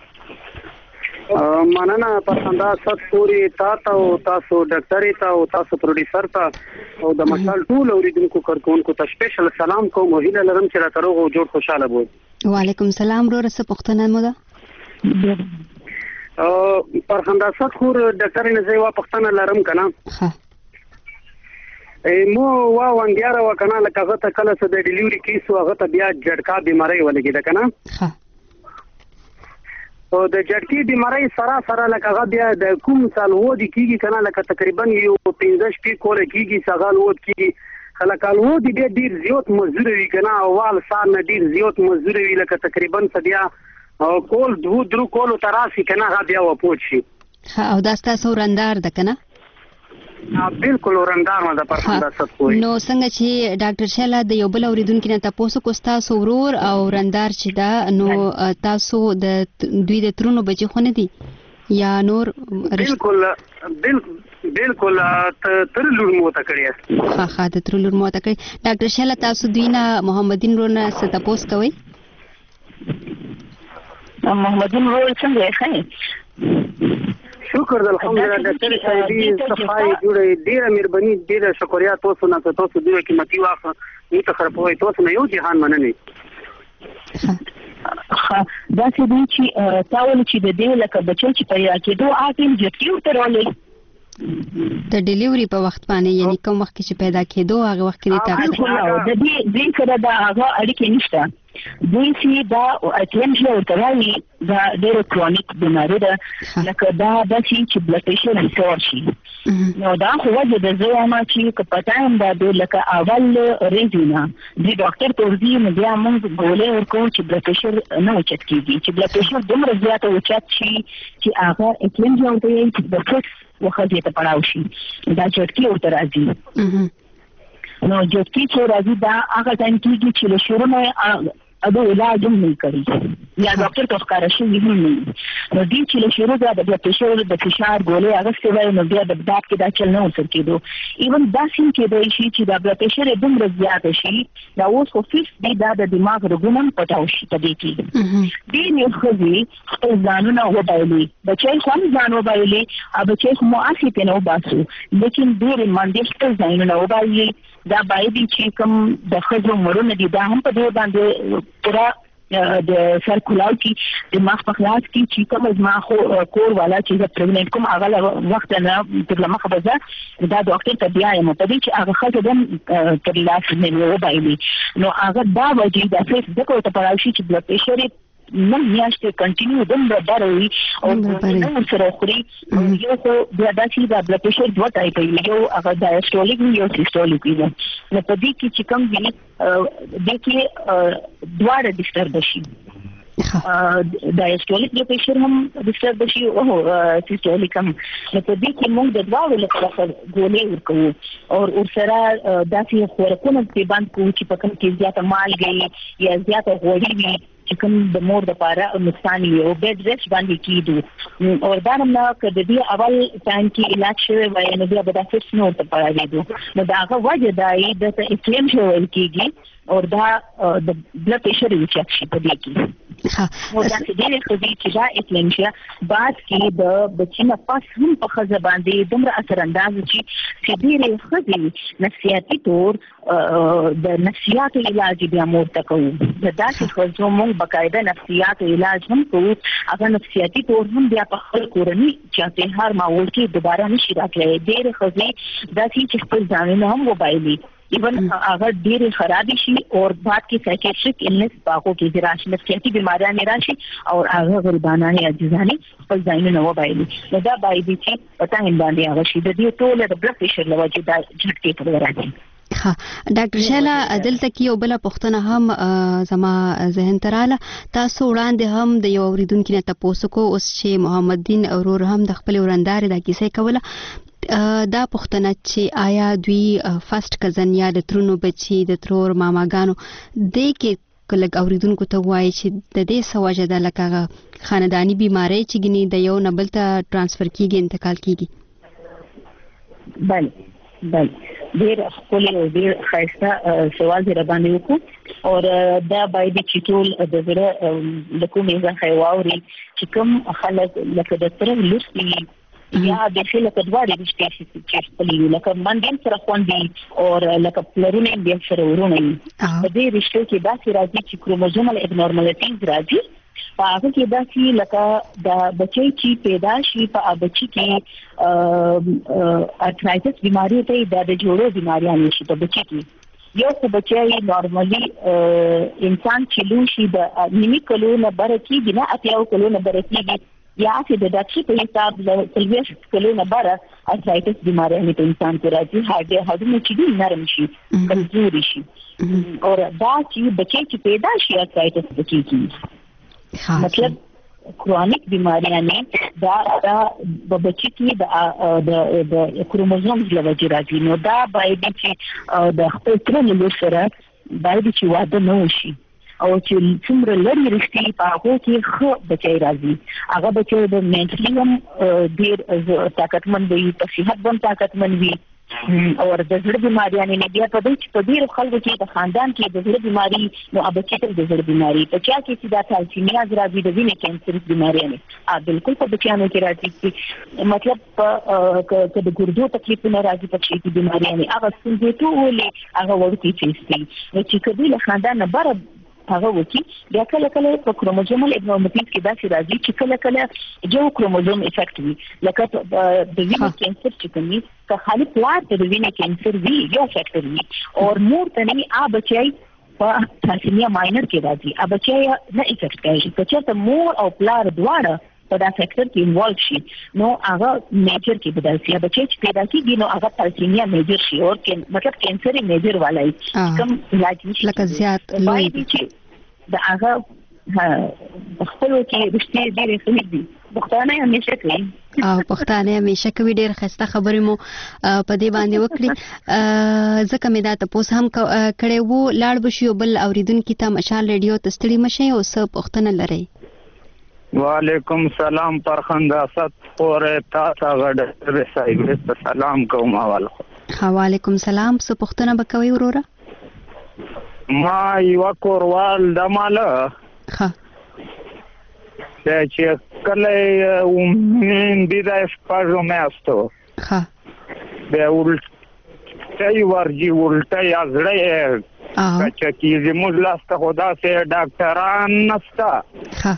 مننه پرخندا ست پوری تاسو تاسو ډاکټر ته او تاسو پروډوسر ته او د مشال ټول اوریدونکو کارکونکو ته سپیشل سلام کوم او هیله لرم چې راته روغ او جوړ خوشاله وي وعلیکم السلام ورو څه پوښتنه مو ده پرخندا ست خور ډاکټر نه زیوا پښتنه لرم کنه ها مو وا وانګیاره وکنه لکه غته کله څه د ډیلیوري کیس او غته بیا جړکا بیماری ولګی ده کنه ها او د جړکی بیماری سره سره لکه غ بیا د کوم سال ودی کیږي کنه لکه تقریبا یو پنځه شپې کوله کیږي سغال ود کیږي خلکال ودی به ډیر زیات مزور وی کنه اول سال نه ډیر زیات مزور وی لکه تقریبا سدیا او کول دو درو کول تراسي کنه غ بیا و پوښي ها او دا تاسو رندار ده کنه بالکل ورندار ما د پرخندا ست کوی نو څنګه چې ډاکټر شیلا د یو بل اوریدونکو نه تاسو کو تاسو ورور او رندار چې دا نو تاسو د دوی د ترونو بچی خو نه دي یا نور بالکل بالکل تر لور مو تا کړی ها ها د تر لور مو تا کړی ډاکټر شیلا تاسو دوی نه محمدین رونه ست تاسو کوي محمدین رول څنګه ښه شکر الحمدلله ډاکټر صاحب صفای جوړې ډیره مهرباني ډیره شکریا تاسو نه تاسو دوی قیمتي واخه یو تخرپوي تاسو نه یو جهان مننه دا چې دوی چې تاول چې د دې لکه بچو چې پیدا کېدو اټیم جټیو ترولې د ډیلیوري په وخت باندې یعنی کوم وخت چې پیدا کېدو هغه وخت کې تاسو د دې دې سره دا هغه اړیکې نشته دوی چې دا اکلمشیا ورته وایي دا ډېره کرونیک بیماري ده لکه دا داسې چې بلډ پریشر ریسټور شي نو دا خو وجه د زه وایم چې که په ټایم باندې لکه اول ریزي نه د ډاکټر ته ورځي نو بیا موږ ګولۍ ورکوو چې بلډ پریشر نه اوچت کېږي چې بلډ پریشر دومره زیاته اوچت شي چې هغه اکلمشیا ورته وایي چې د فټس وخت یې ته پړاو شي دا چټکي ورته راځي نو چټکي چې راځي دا هغه ټایم کېږي چې له شروع نه ابو علاج هم نه کوي یا ډاکټر ته ښکاره شوي هم نه نو دوی چې له شروع د بلډ پریشر د فشار ګولۍ اخیستې وای نو بیا د بدن کې دا چل نه ورسره کېدو ایون داسې هم کېدای شي چې د بلډ پریشر یې دومره زیاته شي دا اوس خو فیس دی دا د دماغ رګونه هم پټاو شي په دې کې ډېرې ښځې خپل ځانونه وبایلي بچی خو هم ځان وبایلي او بچی خو مو هسې پرې نه وباسو لیکن ډېرې ماندې خپل ځانونه وبایلي دا باید چې کوم د ښځو مړونه دي دا هم په دې باندې پورا د سر کلاو کې د مخ په خلاص کې چې کوم از ما خو کور والا چې د پرېګننټ کوم هغه وخت نه تر لمخه بځه دا ډاکټر ته بیا یم په دې چې هغه خلک دم تر لاس نه وبایلي نو هغه دا وایي دا څه د کومه په اړه چې بلډ پریشر نن میاشتې کنټینیو دومره ډاروي او نو سره خوري یو خو بیا داسې دا بلډ پریشر دوه ټایپ وي یو هغه ډایسټولیک وي یو سیسټولیک وي نو په دې کې چې کوم وي د کې دواړه ډسټرب شي ډایسټولیک بلډ پریشر هم ډسټرب شي او سیسټولیک هم نو په دې کې موږ د دواړو لپاره ګولۍ ورکوو او ورسره داسې خوراکونه پرې باندې کوو چې په کوم کې زیاته مالګې یا زیاته غوړي وي چې کوم د مور د لپاره نقصان وي او بیډ ریسټ باندې کیدو او دا نه کده دی اول ټایم کې علاج شوی وای نو بیا به دا فکس نو ته پړاوېدو نو دا هغه وجه دی د اکلیم شوی کېږي او دا د بلډ پریشر یې چک شي په دې کې ها نو دا چې دې خو چې دا اکلیمشیا بعد کې د بچینه پاس هم په خزه باندې دومره اثر انداز چې چې دې خو نفسیاتي تور د نفسیاتو علاج بیا مور ته کوو دا داسې خو موږ باقاعده نفسیاتو علاج هم کوو هغه نفسیاتي تور هم بیا په خپل کورني چې هر ماحول کې دوباره نشي راتللی ډېرې ښځې داسې چې خپل ځانونه هم وبایلي ایون اگر ډېرې خرابې شي او بعد کې سایکیټریک النس باغو کې راشي نفسیاتي بیماریاں راشي او هغه غریبانه یا عاجزانه خپل ځانونه وبایلي نو دا باید چې پتا هم باندې هغه شي د دې ټول د بلډ پریشر لوجه دا جټکې پر راځي ها ډاکټر شاله دلته کې یو بل پښتنه هم زما ذهن تراله تاسو وړاندې هم د یو اوریدونکو نه تاسو کو اوس چې محمد دین اورور هم د خپل ورندار د کیسې کوله دا پښتنه چې آیا دوی فرست کزن یا د ترونو بچي د ترور ماماګانو د کې کله اوریدونکو ته وایي چې د دې سواجه د لکه خاندانی بیماری چې ګني د یو نبل ته ترانسفر کیږي انتقال کیږي بله بله ډیر خپل ډیر خاصه سوال دی را باندې وکړو او دا باید چې ټول د زړه د کومې ځای واوري چې کوم خلک لکه د تر لوستي یا د خلک په دواړو رښتیا چې خپلې لکه باندې سره خوندي او لکه پلرونه دې سره ورونه په دې رښتیا کې داسې راځي چې کروموزومل ابنورمالټیز راځي په هغه کې داسې لکه د بچی چې پیدا شي په بچی کې ارترایټس بیماری ته د جوړو بیماریاں نشي په بچی کې یو څه بچی نورمالي انسان چې لو شي د نیمه کلو نه برکې دي نه اتیاو کلو نه برکې یا چې د ډاکټر په حساب د سلويس کلو نه بره ارترایټس بیماری نه په انسان کې راځي هډه هډونه چې دي نرم شي کمزوري شي او دا چې بچی چې پیدا شي ارترایټس بچی کې مطلب کرونیک بیماریاں نه دا دا په بچی کې د د کروموزوم لوجه راځي نو دا باید چې د خپل ترنو سره باید چې واده نه وشي او چې څومره لري رښتې په هغه کې خو بچی راځي هغه بچی د منټلی هم ډېر طاقتمن وي په صحت باندې طاقتمن وي او د زړه بیماریاں نه بیا په دې چې په ډېر خلکو کې د خاندان کې د زړه بیماری نو اب چې د زړه بیماری په چا کې چې د تالسیمیا راځي د وینې کینسر بیماری نه ا بالکل په بچیانو کې راځي مطلب چې د ګردو تکلیفونه راځي په چې د بیماری نه هغه څنګه ټول هغه ورته چیستي نو چې کله له خاندان نه بره هغه وکی بیا کله کله په کروموزومل ابنورمالټیز کې داسې راځي چې کله کله جو کروموزوم افیکټ وي لکه د وینې کینسر چې کومي که خالي پلار ته د وینې کینسر وي یو فیکټر وي او مور ته نه آ بچي په تاسیمیا ماینر کې راځي ا بچي نه افیکټ کوي چې ته مور او پلار دواړه په دا فیکټر کې انوالو شي نو هغه میجر کې بدل شي بچي چې پیدا کیږي نو هغه تاسیمیا میجر شي او مطلب کینسر میجر والای کوم علاج نشي لکه زیات لوی دا هغه خپل کې رښتیا ډېرې ښې دي پښتانه همیشه کوي او پښتانه همیشه کوي ډېر خسته خبرې مو په دې باندې وکړي ځکه مې دا تاسو هم کړې وو لاړ بشي بل اوریدونکو ته مشال ریډیو ته ستړي مشي او څه پښتنه لري وعلیکم سلام پرخند اسد پورې تاسو غړ رسایګ ته سلام کوم حواله وعلیکم سلام څه پښتنه بکوي وروره ما یو کوروال د ماله ها چې کله ومن دي د شپږو میاشتو ها به ولټي ورجی ولټي ازړې چې کیږي موږ لاسته خدا سه ډاکټران نستا ها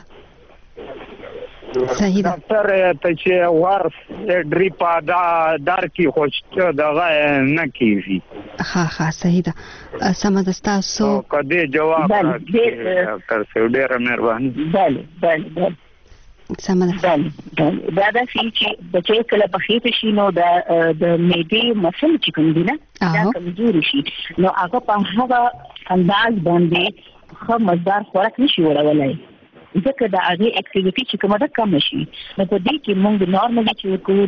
صحیح ده ډاکټر ته چې ور ډریپا دا دار کی خوشته دغه نه کیږي ها ها صحیح ده سم ده تاسو کدی جواب تر څو ډیره مهرباني بله بله بله سم ده دا دا چې بچي کله په خېټه شي نو دا د میډي مسل چې کوم دي نه دا کمزوري شي نو هغه په هغه انداز باندې خو مزدار خوراک نشي ورولای ځکه دا هغه اکټیویټي چې کومه ده کم شي نو په دې کې موږ نورمالي چې کوو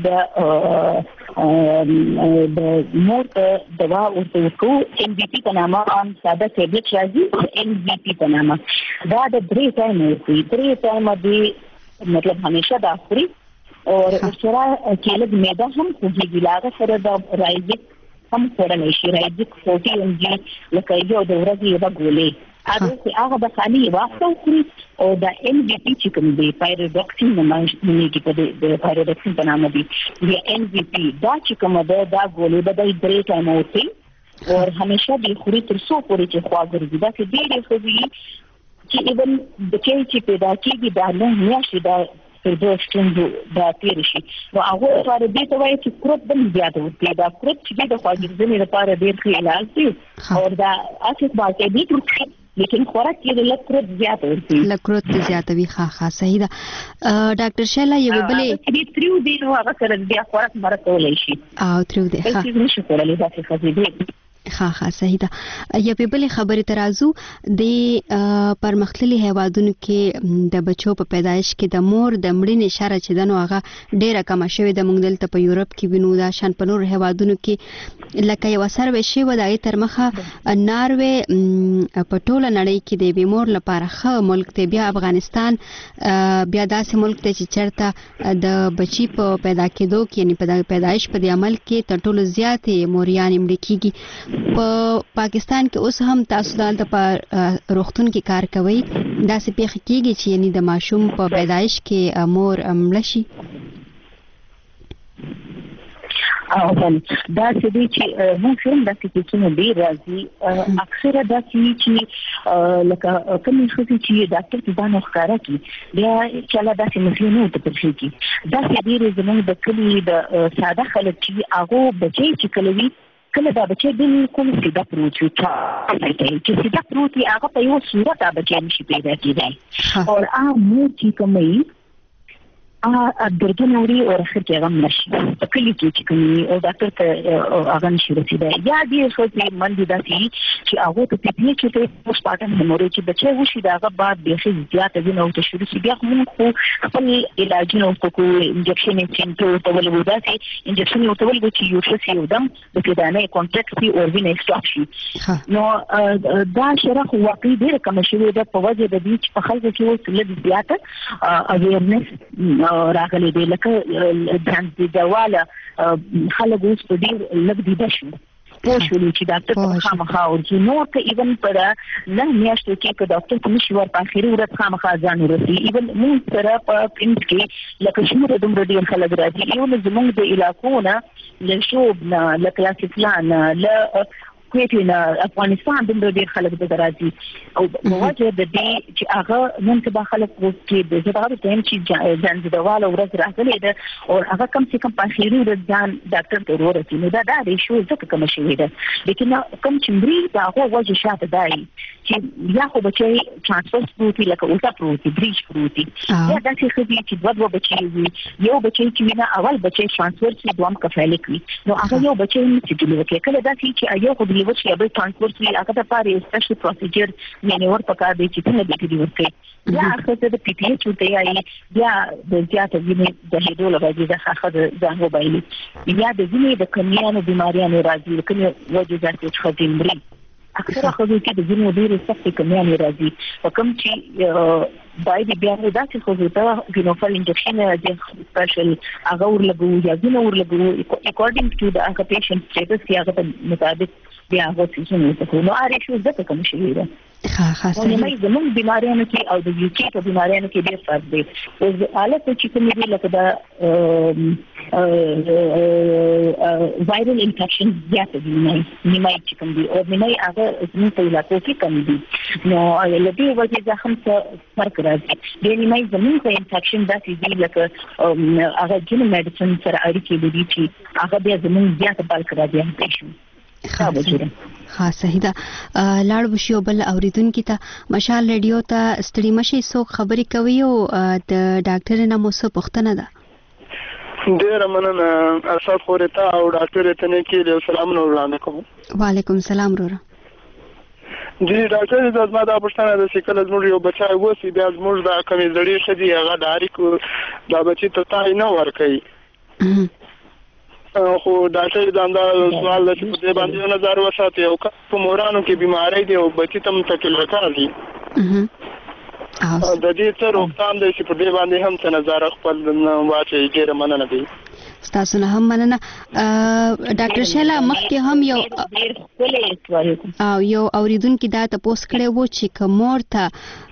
د د مور ته دوا ورته کوو ان بي پي په نامه ان ساده ټابلیټ راځي ان بي پي په نامه دا د درې ټایم ورکوي درې ټایم دی مطلب همیشه دا خوري او سره کې لږ معده هم خوږي لاغه سره د رایزیک هم خورلی شي رایزیک فورټي ام جی لکه یو د ورځې یوه ګولۍ هغه چې هغه به خالي واخلو خوري او دا ان بي پي چې کوم دی پایروډوکسین نومیږي په د پایروډوکسین په نامه دی د ان بي پي دا چې کوم ده دا ګولۍ به د درې ټایم ورکوي او همیشه د خوري تر څو پورې چې خوا ګرځي دا چې ډېرې ښه دي چې ایون بچی چې پیدا کېږي دا نه میاشتې دا پر دوه ستونزو دا تېر شي نو هغه لپاره دې ته وایي چې کروت بل زیات ورکړي دا کروت چې د خواږه لپاره ډېر ښه علاج دی او دا اساس باندې دې ټول لیکن خوراک کې د لکروت زیات ورته لکروت زیات وی ښه ښه صحیح ده ډاکټر شیلا یو بلې چې تریو دی نو هغه سره بیا خوراک مرکولای شي او تریو دی ښه هیڅ نشي کولای دا څه خزيدي ښه ښه صحیح ده یا په بلې خبرې ترازو د پرمختللي هیوادونو کې د بچو په پیدایش کې د مور د مړینې شره چې د نو هغه ډیره کم شوې د موږ دلته په یورپ کې وینو دا شان په نور هیوادونو کې لکه یو اثر وشي و د تر مخه ناروې په ټوله نړۍ کې د بیمور لپاره ښه ملک دی بیا افغانستان بیا داسې ملک دی چې چرته د بچی په پیدا کېدو کې یعنی په پیدایش په د عمل کې تر ټولو زیاتې موریان مړ کیږي په پاکستان کې اوس هم تاسو دلته په روغتون کې کار کوي دا څه پیښه کیږي چې یعنی د ماشوم په پیدایش کې مور مړ شي او دا څه دي چې موږ هم د کیسونو ډیر راځي اکثره دا چې لکه کوم څه چې ډاکټر په باندې ښکارا کی بیا چې لا داسې مسلې نه ته پېښې کی دا چې ډیر زموږ د کلی د ساده خلک چې هغه بچي چې کلوي کله دا بچي بالکل سیده پروت وي چې سیده پروت وي هغه په یو صورت دا بچي نشي پیدا کېدای او هغه مو چې کومي ا درګن اوري او اخر کې هغه نشي په کلی کې چې کومي او ډاکټر ته هغه نشي رسیدای یا دې څه چې من دي داسي چې هغه ته په کې ته پوسټ پارټم هیموریج چې بچي وشي دا هغه بعد به څه زیات دي نو ته شروع شي بیا موږ خو خپل علاج نو کوو انجکشن یې څنګه ته ولې وداسي انجکشن یو ته ولې چې یو څه یو دم د پیدانه کانټراکټ او وینې سټاپ شي نو دا شرح واقعي ډېر کم شوی د په وجه د دې چې په خلکو کې اوس لږ زیات اویرنس راغلي دی لکه ځان دي دواله خلک اوس په ډېر لږ دي بشو پوه شو چې ډاکټر په خامخا ورځي نو که ایون پر نه میاشتو کې که ډاکټر په نشي ور په اخري ورځ خامخا ځان ورسي ایون موږ سره په پرنټ کې لکه شموره دومره ډېر خلک راځي ایون زموږ د علاقو نه له شوب نه له کلاسیکلان له کویټ نه افغانستان دومره ډېر خلک د راځي او په وجه د دې چې هغه نن سبا خلک کې د زړه ټایم چې ځان د دواله ورځ راغلي ده او هغه کم څه کم په اخري ورځ ځان ډاکټر ته ورسي نو دا دا ریشو ځکه کم شوی ده لیکن کم چې مری دا هغه وجه شاته دی چې یا خو بچي ترانسفر پروتي لکه اوټا پروتي بریج پروتي یا داسې خدي چې دوه دوه بچي وي یو بچي چې نه اول بچي ترانسفر چې دوام کفالک وي نو هغه یو بچي چې ډیلیور کوي کله داسې چې یو خو ډیلیور شي به ترانسفر وي هغه د پاره سپیشل پروسیجر یعنی ور پکار دی چې څنګه ډیلیور کوي یا هغه د پی ټی ایچ ته یې یا د زیاته وینې د هډول راځي د هغه د ځان وبایلي یا د وینې د کمیانو بیماریانو راځي کنه وجه ځکه چې خدای مري اکثره خو کې د وینې ډېر سخت کمیانو راځي په کوم چې باید بیا نو داسې خو ته وینوفل انجکشن د سپیشل هغه ورلګو یا وینې ورلګو اکورډینګ ټو د هغه پیشنټ سټیټس یا هغه مطابق بیا هغه څه څه نو اړ شو زده کوم شي ویره ها خاصه نو مې زموږ بیماریانو کې او د یو کې په بیماریانو کې ډېر فرق دی او حالت چې کوم دی لکه دا وایرل انفیکشن زیات دي نه نیمای چې کوم دی او نیمای هغه زموږ په علاقو کې کم دي نو لدی وجه ځکه هم څه فرق راځي د نیمای زموږ په انفیکشن داسې دی لکه هغه جن میډیسن سره اړیکې لري چې هغه بیا زموږ زیات بالک راځي شي ها صحیح ده لاړ بشو بل اوریدونکو ته مشال ریډیو ته ستړي مشي څوک خبري کوي او د ډاکټر نه مو څه پوښتنه ده ډیر مننه اساس خورته او ډاکټر ته نه کې له سلام وړاندې کوم وعلیکم السلام رورا جی ډاکټر زما دا پوښتنه ده چې کله زموږ یو بچای وسی بیا زموږ د کمی زړی خدي هغه داري کو دا بچی ته تای نه ور کوي خو ډاکټر دا سوال د دې باندې نظر وساتي او په مورانو کې بیماری دی او بچی تم تکل راځي د دې تر روغتام د چې په دې باندې هم څه نظر خپل واچي ډیر مننه دی تاسو نه هم مننه ډاکټر شیلا مخکې هم یو او یو اوریدونکو دا تاسو کړه وو چې کومور ته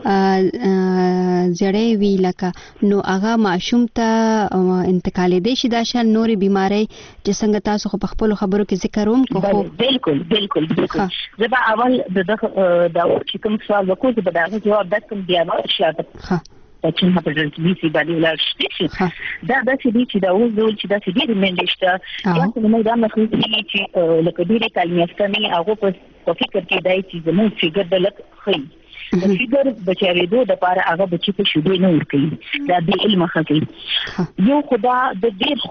زړې وی لکه نو هغه معشوم ته انتقال دي شي دا شان نوري بیماری چې څنګه تاسو په خپل خبرو کې ذکر هم کوو بالکل بالکل بالکل زبا اول د دا چې کوم سوال وکړو به دا جواب درکم بیا شاته چې په هغه ډول کې باندې ولاړ شي دا د چې چې دا اوس ډول چې دا چې ډېر منډشته یا څه نه دا مخکې چې لکه ډېر کلمیستاني هغه په فکر کې دی چې زموږ فکر د لک خي د فکر بچاوېدو د لپاره هغه بچی په شوډې نه ور کوي دا د علم خاطر یو خدا د ډېر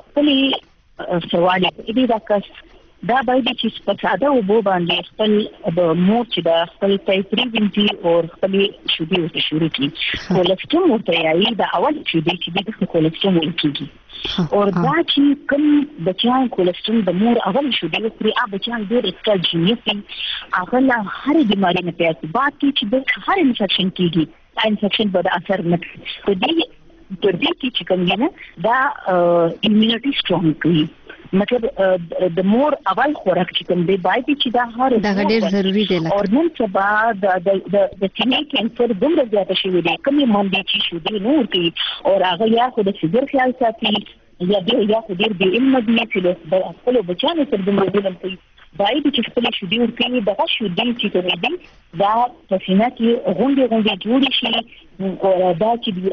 خپل سوال دې دا کس دا باید چې په ساده او بو باندې خپل د مور چې د خپل تایپریزنټي او خپل شوډي او شروع کی کولسټرول ورته یایي دا اول شوډي چې د کولسټرول ورکیږي او دا چې کوم بچیان کولسټرول د مور اول شوډي ورته ا بچیان ډېر استراجینیس هغه لا هر بیماری نه پیاس بعد چې د هر انفیکشن کیږي انفیکشن به اثر نه کوي د دې چې کوم نه دا ایمونټي سترونګ کوي مطلب د مور اول خوراک چې کوم دی باید چې دا هر دا ډېر ضروری دی او نن سبا د د د سینې کینسر دومره زیات شوی دی کومې باندې چې شو دی نور کوي او هغه یا خو د شوګر خیال ساتي یا دې یا خو ډېر به علم دی چې د خپل بچانو سره دومره ظلم کوي باید چې خپل شوډي ورکوي دغه شوډي چې کوي دی دا په سینه کې غونډې غونډې جوړې شي او دا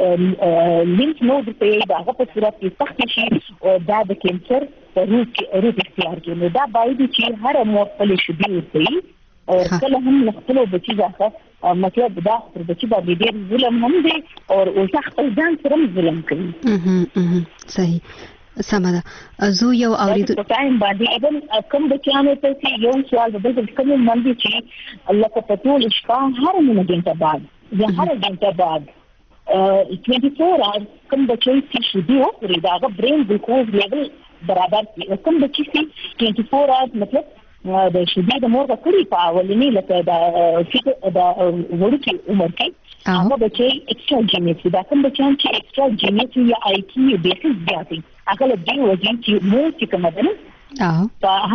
چې لینف نود په دغه په صورت کې سخت شي او دا د کینسر په روپ روپ اختیار کوي نو دا باید چې هر مور خپل شوډي ورکوي او کله هم خپل بچی ځکه مطلب دا پر بچی باندې ډېر ظلم هم دی او او خپل ځان سره ظلم کوي اها صحیح سمه ده زو یو اوریدو په ټایم باندې اېبل کوم بچیانو ته چې یو سوال د بل کوم باندې چې الله په پټول شپه هر نه غنټه بعد یا هر غنټه بعد چوبیس اورز کوم بچی چې شدي او پرې دا برین ګلوکوز لیول برابر دي کوم بچی چې چوبیس اورز مطلب د شدي د مور د کړي په اولنی لکه دا چې دا ورکی عمر کې هغه بچي ایکسترا جینیټ دا کوم بچان چې ایکسترا جینیټ یا آی کیو بیسس زیاتي هغه له دې وجې چې مور چې کوم ده اه په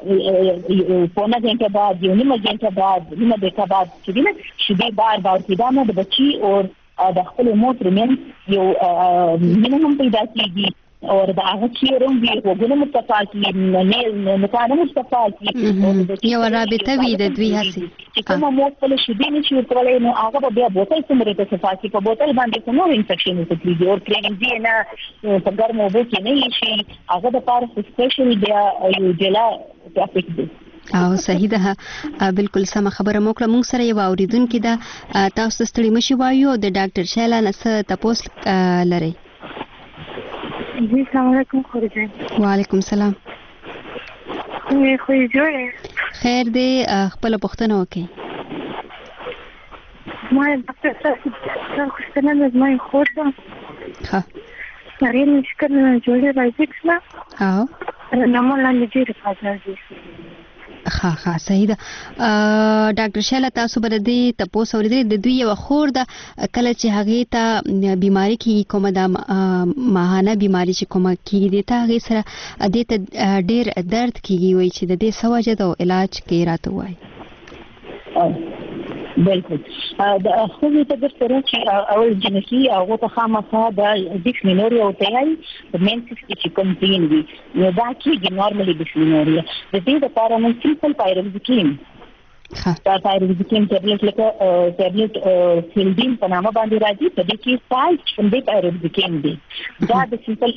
هر پونه غنټه بعد یو نیمه غنټه بعد نیمه دقیقه بعد چې دینه شدي بار بار پیدا نه د بچي او د خپل مور ترمن یو مینیمم پیدا کیږي او دا هغه چې روم دی وګونو متفاعل نه نه کانه متفاعل یو رابطه وي د دوی هسي چې کوم مو خپل شدي نشي ورکولای نو هغه بیا بوتل څومره ته صفاتي په بوتل باندې کوم انفیکشن وکړي او کریم دی نه په ګرمو اوبو کې نه شي هغه د پاره سپیشل بیا یو جلا ټاپک دی او صحیح ده بالکل سم خبره موکړه مونږ سره یو اوریدونکو دا تاسو ستړي مشي وایو د ډاکټر شیلا نه څه تاسو لري. جی السلام علیکم خورجان. وعلیکم السلام. مې خو جوړه خیر دی خپل پوښتنه وکړئ. ما ډاکټر صاحب خوشتنه مې خور ده. ها هغه مشکل نه جوړه راځي څه؟ او نه مونږ لاندې ډېر راځي. ها ها صحیح ده. ډاکټر شیلا تاسو بر دې تاسو ورته د دوی یو خور ده کله چې هغه ته بیماری کې کومه د ماهانه بیماری چې کومه کېږي ته هغه سره د ته ډېر درد کیږي وای چې د دې سوجه د علاج کې راته وای. بالکل دا خو ته د سره چې اول جنسي او ته خامخا د ډیسمینوریا او تیاري د مینسس چې کوم دین وي نو دا کېږي نورمالي ډیسمینوریا د دې لپاره موږ سیمپل پایروکسین دا پایروکسین ټابلیټ لکه ټابلیټ فیلډین په نامه باندې راځي په دې کې سایز کوم دې پایروکسین دی دا د سیمپل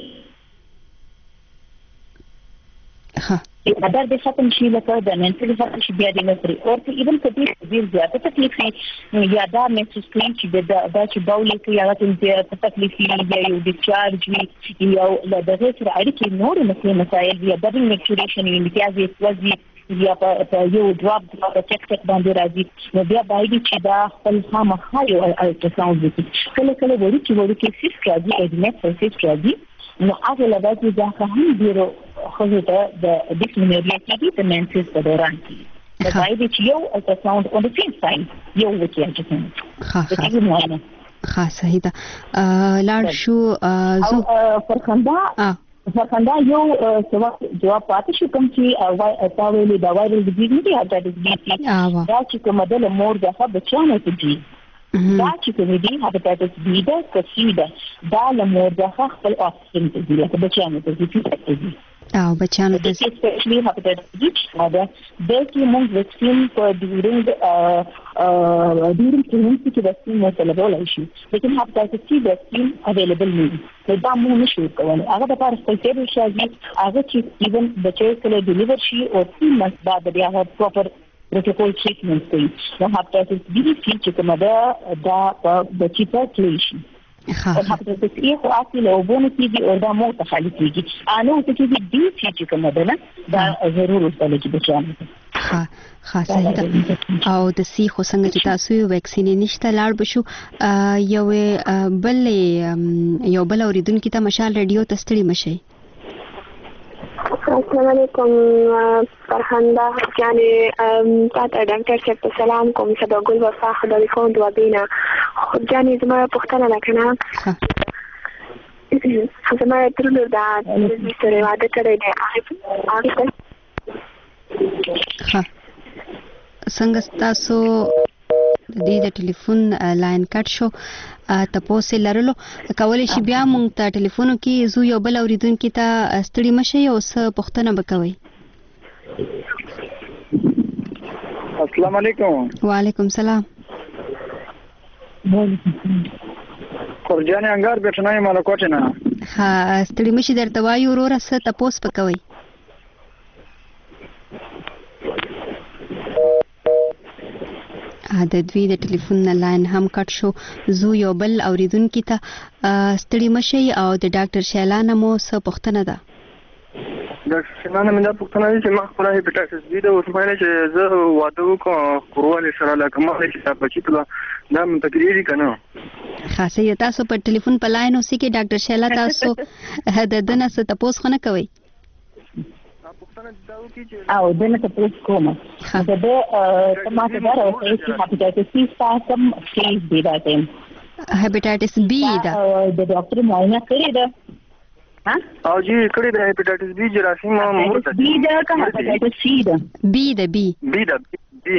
ها اگر د ختم شي لکه د منټل ختم شي بیا د نظر او ته ایون کدي ډیر زیاته تکلیف یا دا میسج کلین چې د دا چې باولې کې یا ته زیاته تکلیف یا یو ډیسچارج وي یو د دغه سره اړیکې نور مسلې مسایل یا د میکچوریشن یو امتیازي وځي یا په یو ډراپ د چک چک باندې راځي نو بیا باید چې دا خپل خامخا یو الټراساوند وکړي کله کله وړي چې وړي کې سیس راځي اډمټ سیس راځي نو هغه لږه دا هم ډیرو خو ته د ډیسمینوریا کې د مینسس په دوران کې دا باید چې یو الټراساوند اون د سیم ساين یو وکړي چې ها ها ها صحیح ده. لاړ شو زو فرخنده فرخنده یو سوال جواب پاتې شو کوم چې تا ویلي دا وایرل ډیزیز نه دی دا دا چې کوم د مور د هغه بچانه کې دا چې کوم دی هپاتایتس بی دا کسي دا دا له مور د خپل اکسیجن ته دی لکه بچانه ته دی او بچانو د سپیشلی هپاتایتس بی دا د کې موږ وکسین په ډیورینګ ډیورینګ پرېګنسي کې وکسین مو تلبول شي لیکن هپاتایتس سی وکسین اویلیبل نه دی دا موږ نشو کولای هغه د پاره سپیشل شي هغه چې ایون بچي کله ډیلیور شي او سی منث بعد بیا پروپر پروتوکول ټریټمنټ کوي نو هپاتایتس بی چې کومه دا دا بچی ته کلی شي هپاتایتس ای خو اصلي له وبونه کېږي او دا مو ته خالي کېږي انو ته کې دي چې کومه ده نه دا ضرور وسله چې بچیان ها خاصه ده او د سی خو څنګه چې تاسو ویکسین نشته لاړ بشو یو بل یو بل اوریدونکو ته مشال رادیو تستړي مشي. السلام علیکم فرخنده یعنی تاسو ډاکټر صاحب ته سلام کوم سبا ګل وفا خدای خو دوا بینا خو جاني زما پوښتنه وکړه زما ترلو دا سره واده کړی دی هغه ها څنګه تاسو د دې د ټلیفون لاین کټ شو تاسو لرلو کولای شي بیا مونږ ته ټلیفونو کې زو یو بل اوریدونکو ته ستړي مشي او څه پوښتنه وکوي. السلام علیکم. وعلیکم السلام. خورجان انګار بټنای مال کوټه نه ها ستړي مشي درته وایو وروره څه تاسو وکوي. د دوی د ټلیفون لاین هم کټ شو زو یو بل اوریدونکو ته ستړي مشي او د ډاکټر شیلا نه مو څه پوښتنه ده. ډاکټر شیلا نه مې دا پوښتنه چې ما خپل هپاتایتس بی د اوس باندې چې زه واده وکړم کورواله سره لکه ما چې بچی ته دا من تقریری کنه خاصه تاسو په ټلیفون په لاین اوسې کې ډاکټر شیلا تاسو د دنه څه تاسو خو نه کوي او دنه تاسو کومه دا د تماته دا راوځي چې هپاتایتس سی سم سټیج دی راځي هپاتایتس بی دا د ډاکټر معاینه کړی دا ها او جی کړی دا هپاتایتس بی جراثیم مور ته بی دا که هپاتایتس سی دا بی دا بی بی دا بی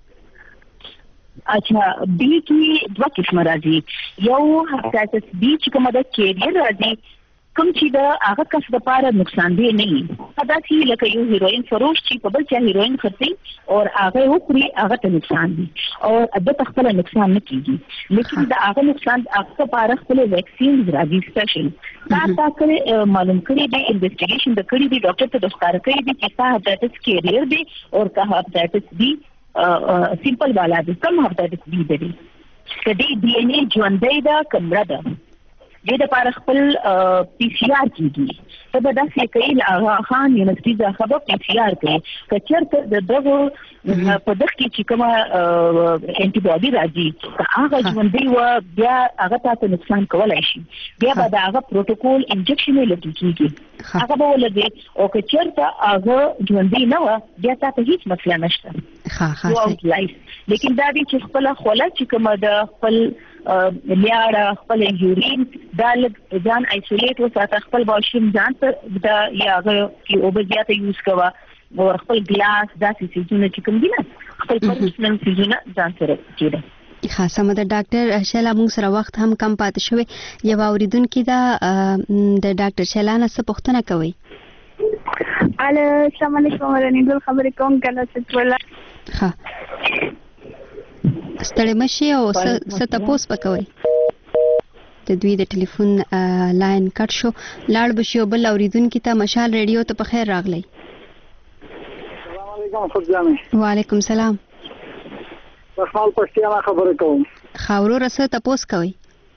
اچھا بی کې دوه قسم راځي یو هپاتایتس بی چې کومه د کیریئر راځي کوم چې د هغه کس لپاره نقصان دی نه وي. دا چې لکه یو هیروین فروش چې په بل چا هیروین خرڅي او هغه وکړي هغه ته نقصان دي او د خپل نقصان نه کیږي، لیکن د هغه نقصان هغه لپاره خپل ویکسین راځي سپیشل. دا تاسو معلوم کړی دی انویسټیګیشن د کړی دی ډاکټر ته د ښکار کړی دی چې تا هپاتایټس کیریئر دی او که هپاتایټس بی سیمپل والا دی، کم هپاتایټس بی دی کدی ډي ان اے ژوندۍ ده کمره ده دې د لپاره خپل پی سی آر کیږي. ته به داسې کوي له خان یونیورسټي څخه به پی سی آر کوي که چېرته د دغو په دغه کې چې کومه انټي باډي راځي که هغه ژوندۍ وه بیا هغه تاسو نقصان کولی شي، بیا به د هغه پروټوکول انجکشن یې لګي کېږي هغه به ولګي، او که چېرته هغه ژوندۍ نه وه بیا تاسو هیڅ مسله نشته لایف. لیکن دا دی چې خپله خوله چې کومه د خپل لیاړه خپل یورین دا لږ ځان ایسولیټ وساته، خپل واشروم ځان ته دا یا هغه کې اوبه زیاته یوز کوه او خپل ګلاس داسې څیزونه چې کوم دي نه خپل پرسنل څیزونه ځان سره کېږي. ښه سمه ده ډاکټر شیلا، موږ سره وخت هم کم پاتې شوی. یو اورېدونکي دا د ډاکټر شیلا نه څه پوښتنه کوي؟ الو السلام علیکم ورنګل خبرې کوم کنه څه ولا ها ستړي مشي او څه تاسو پکوي. د دوی د ټلیفون لاین کټ شو، لاړ بشو بل اوریدونکو ته مشال ریډیو ته په خیر راغلی. السلام علیکم فرجانه. وعلیکم السلام. خپل پښتیا خبره کوم. خاورو رسه تاسو کوي.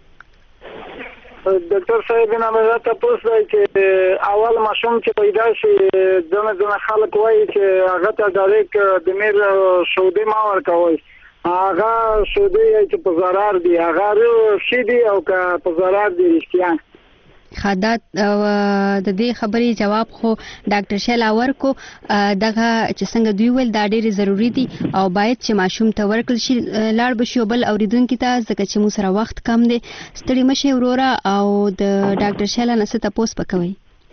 ډاکټر صاحب نه مې تاسو راځي چې اول ماشوم چې پیدا شي دغه دغه خلک وایي چې هغه ته ډایرک د میر سعودي ما ورکوي، هغه سعودي چې په zarar دی هغه شي دی او که په zarar دی رښتیا. خدات د دې خبرې جواب خو ډاکټر شیلا ورکو، دغه چې څنګه دوی ول دا ډېر ضروری دي او باید چې ماشوم ته ورکل شي. لاړ بشو بل اوریدونکو ته ځکه چې مو سره وخت کم دی. ستړي مشه وروره او د ډاکټر شیلا نه څه تاسو پکوي.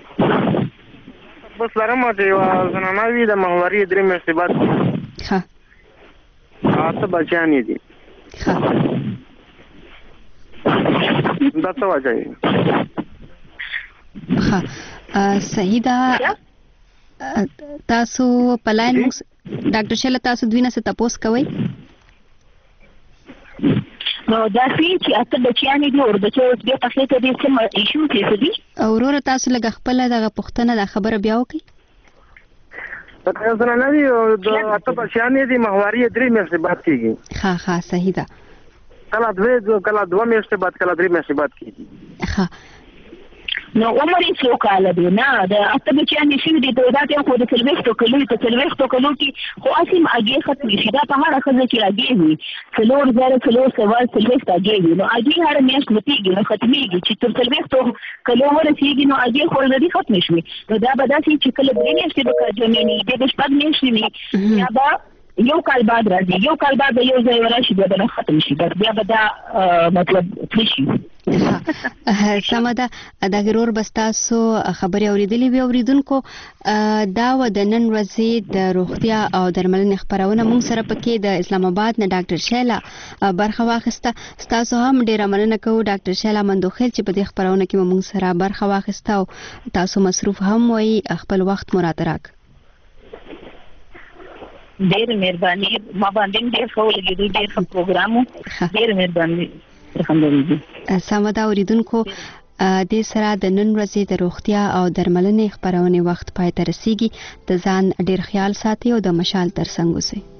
بس لرم چې زنانه وي د محوري درې میاشتې بعد ها تاسو بچیان دي ها دا څه وایي؟ ها صحیح ده. تاسو په لاین ډاکټر شیلا تاسو دوی نه څه تاسو کوي؟ نو دا چې اته بچیان دي او د څه د تاسو ته د کوم ایشو څه دي او وروره تاسو لږ خپل دغه پوښتنه د خبره بیا وکړئ. دا څنګه نه دی او د اته بچیان دي محوري درې میاشتې بعد کیږي. ها ها صحیح ده. کله دوه کله دوه میاشتې بعد کله درې میاشتې بعد کیږي. ها نو عمر یې څو کاله دی؟ نه د اته بچیان شي دي ته دا ته خو د سلويستو کلو ته سلويستو کلو کې خو اسیم اگې ختم شي دا په هر خزه کې اگې وي څلور زره څلور سوال سلويست اگې وي نو اگې هر میاشت متیږي نو ختميږي چې تر سلويستو کلو ورسیږي نو اگې خو لري ختم شي. نو دا به داسې چې کله درې میاشتې به کاجنې د شپږ میاشتې یا با یو کال بعد راځي یو کال بعد یو ځای ورشي بیا به ختم شي بیا به دا مطلب څه شي. سمه ده. د غرور بستاسو خبري اوریدلې وی اوریدونکو دا و د نن ورځې د روغتیا او درملنې خبرونه مونږ سره پکې د اسلام آباد نه ډاکټر شیلا برخه واخیسته. تاسو هم ډیره مننه کوو ډاکټر شیلا مندوخیل چې په دې خبرونه کې مونږ سره برخه واخیسته او تاسو مصروف هم وای خپل وخت مراته راک. ډېر مهرباني ما باندې ډېر ښه ولګېدو ډېر ښه پروګرام و ډېر مهرباني. سمه ده اوریدونکو دې سره د نن ورځې د روغتیا او درملنې خبرونه وخت پای ته رسیږي. د ځان ډېر خیال ساتي او د مشال ترڅنګ اوسئ.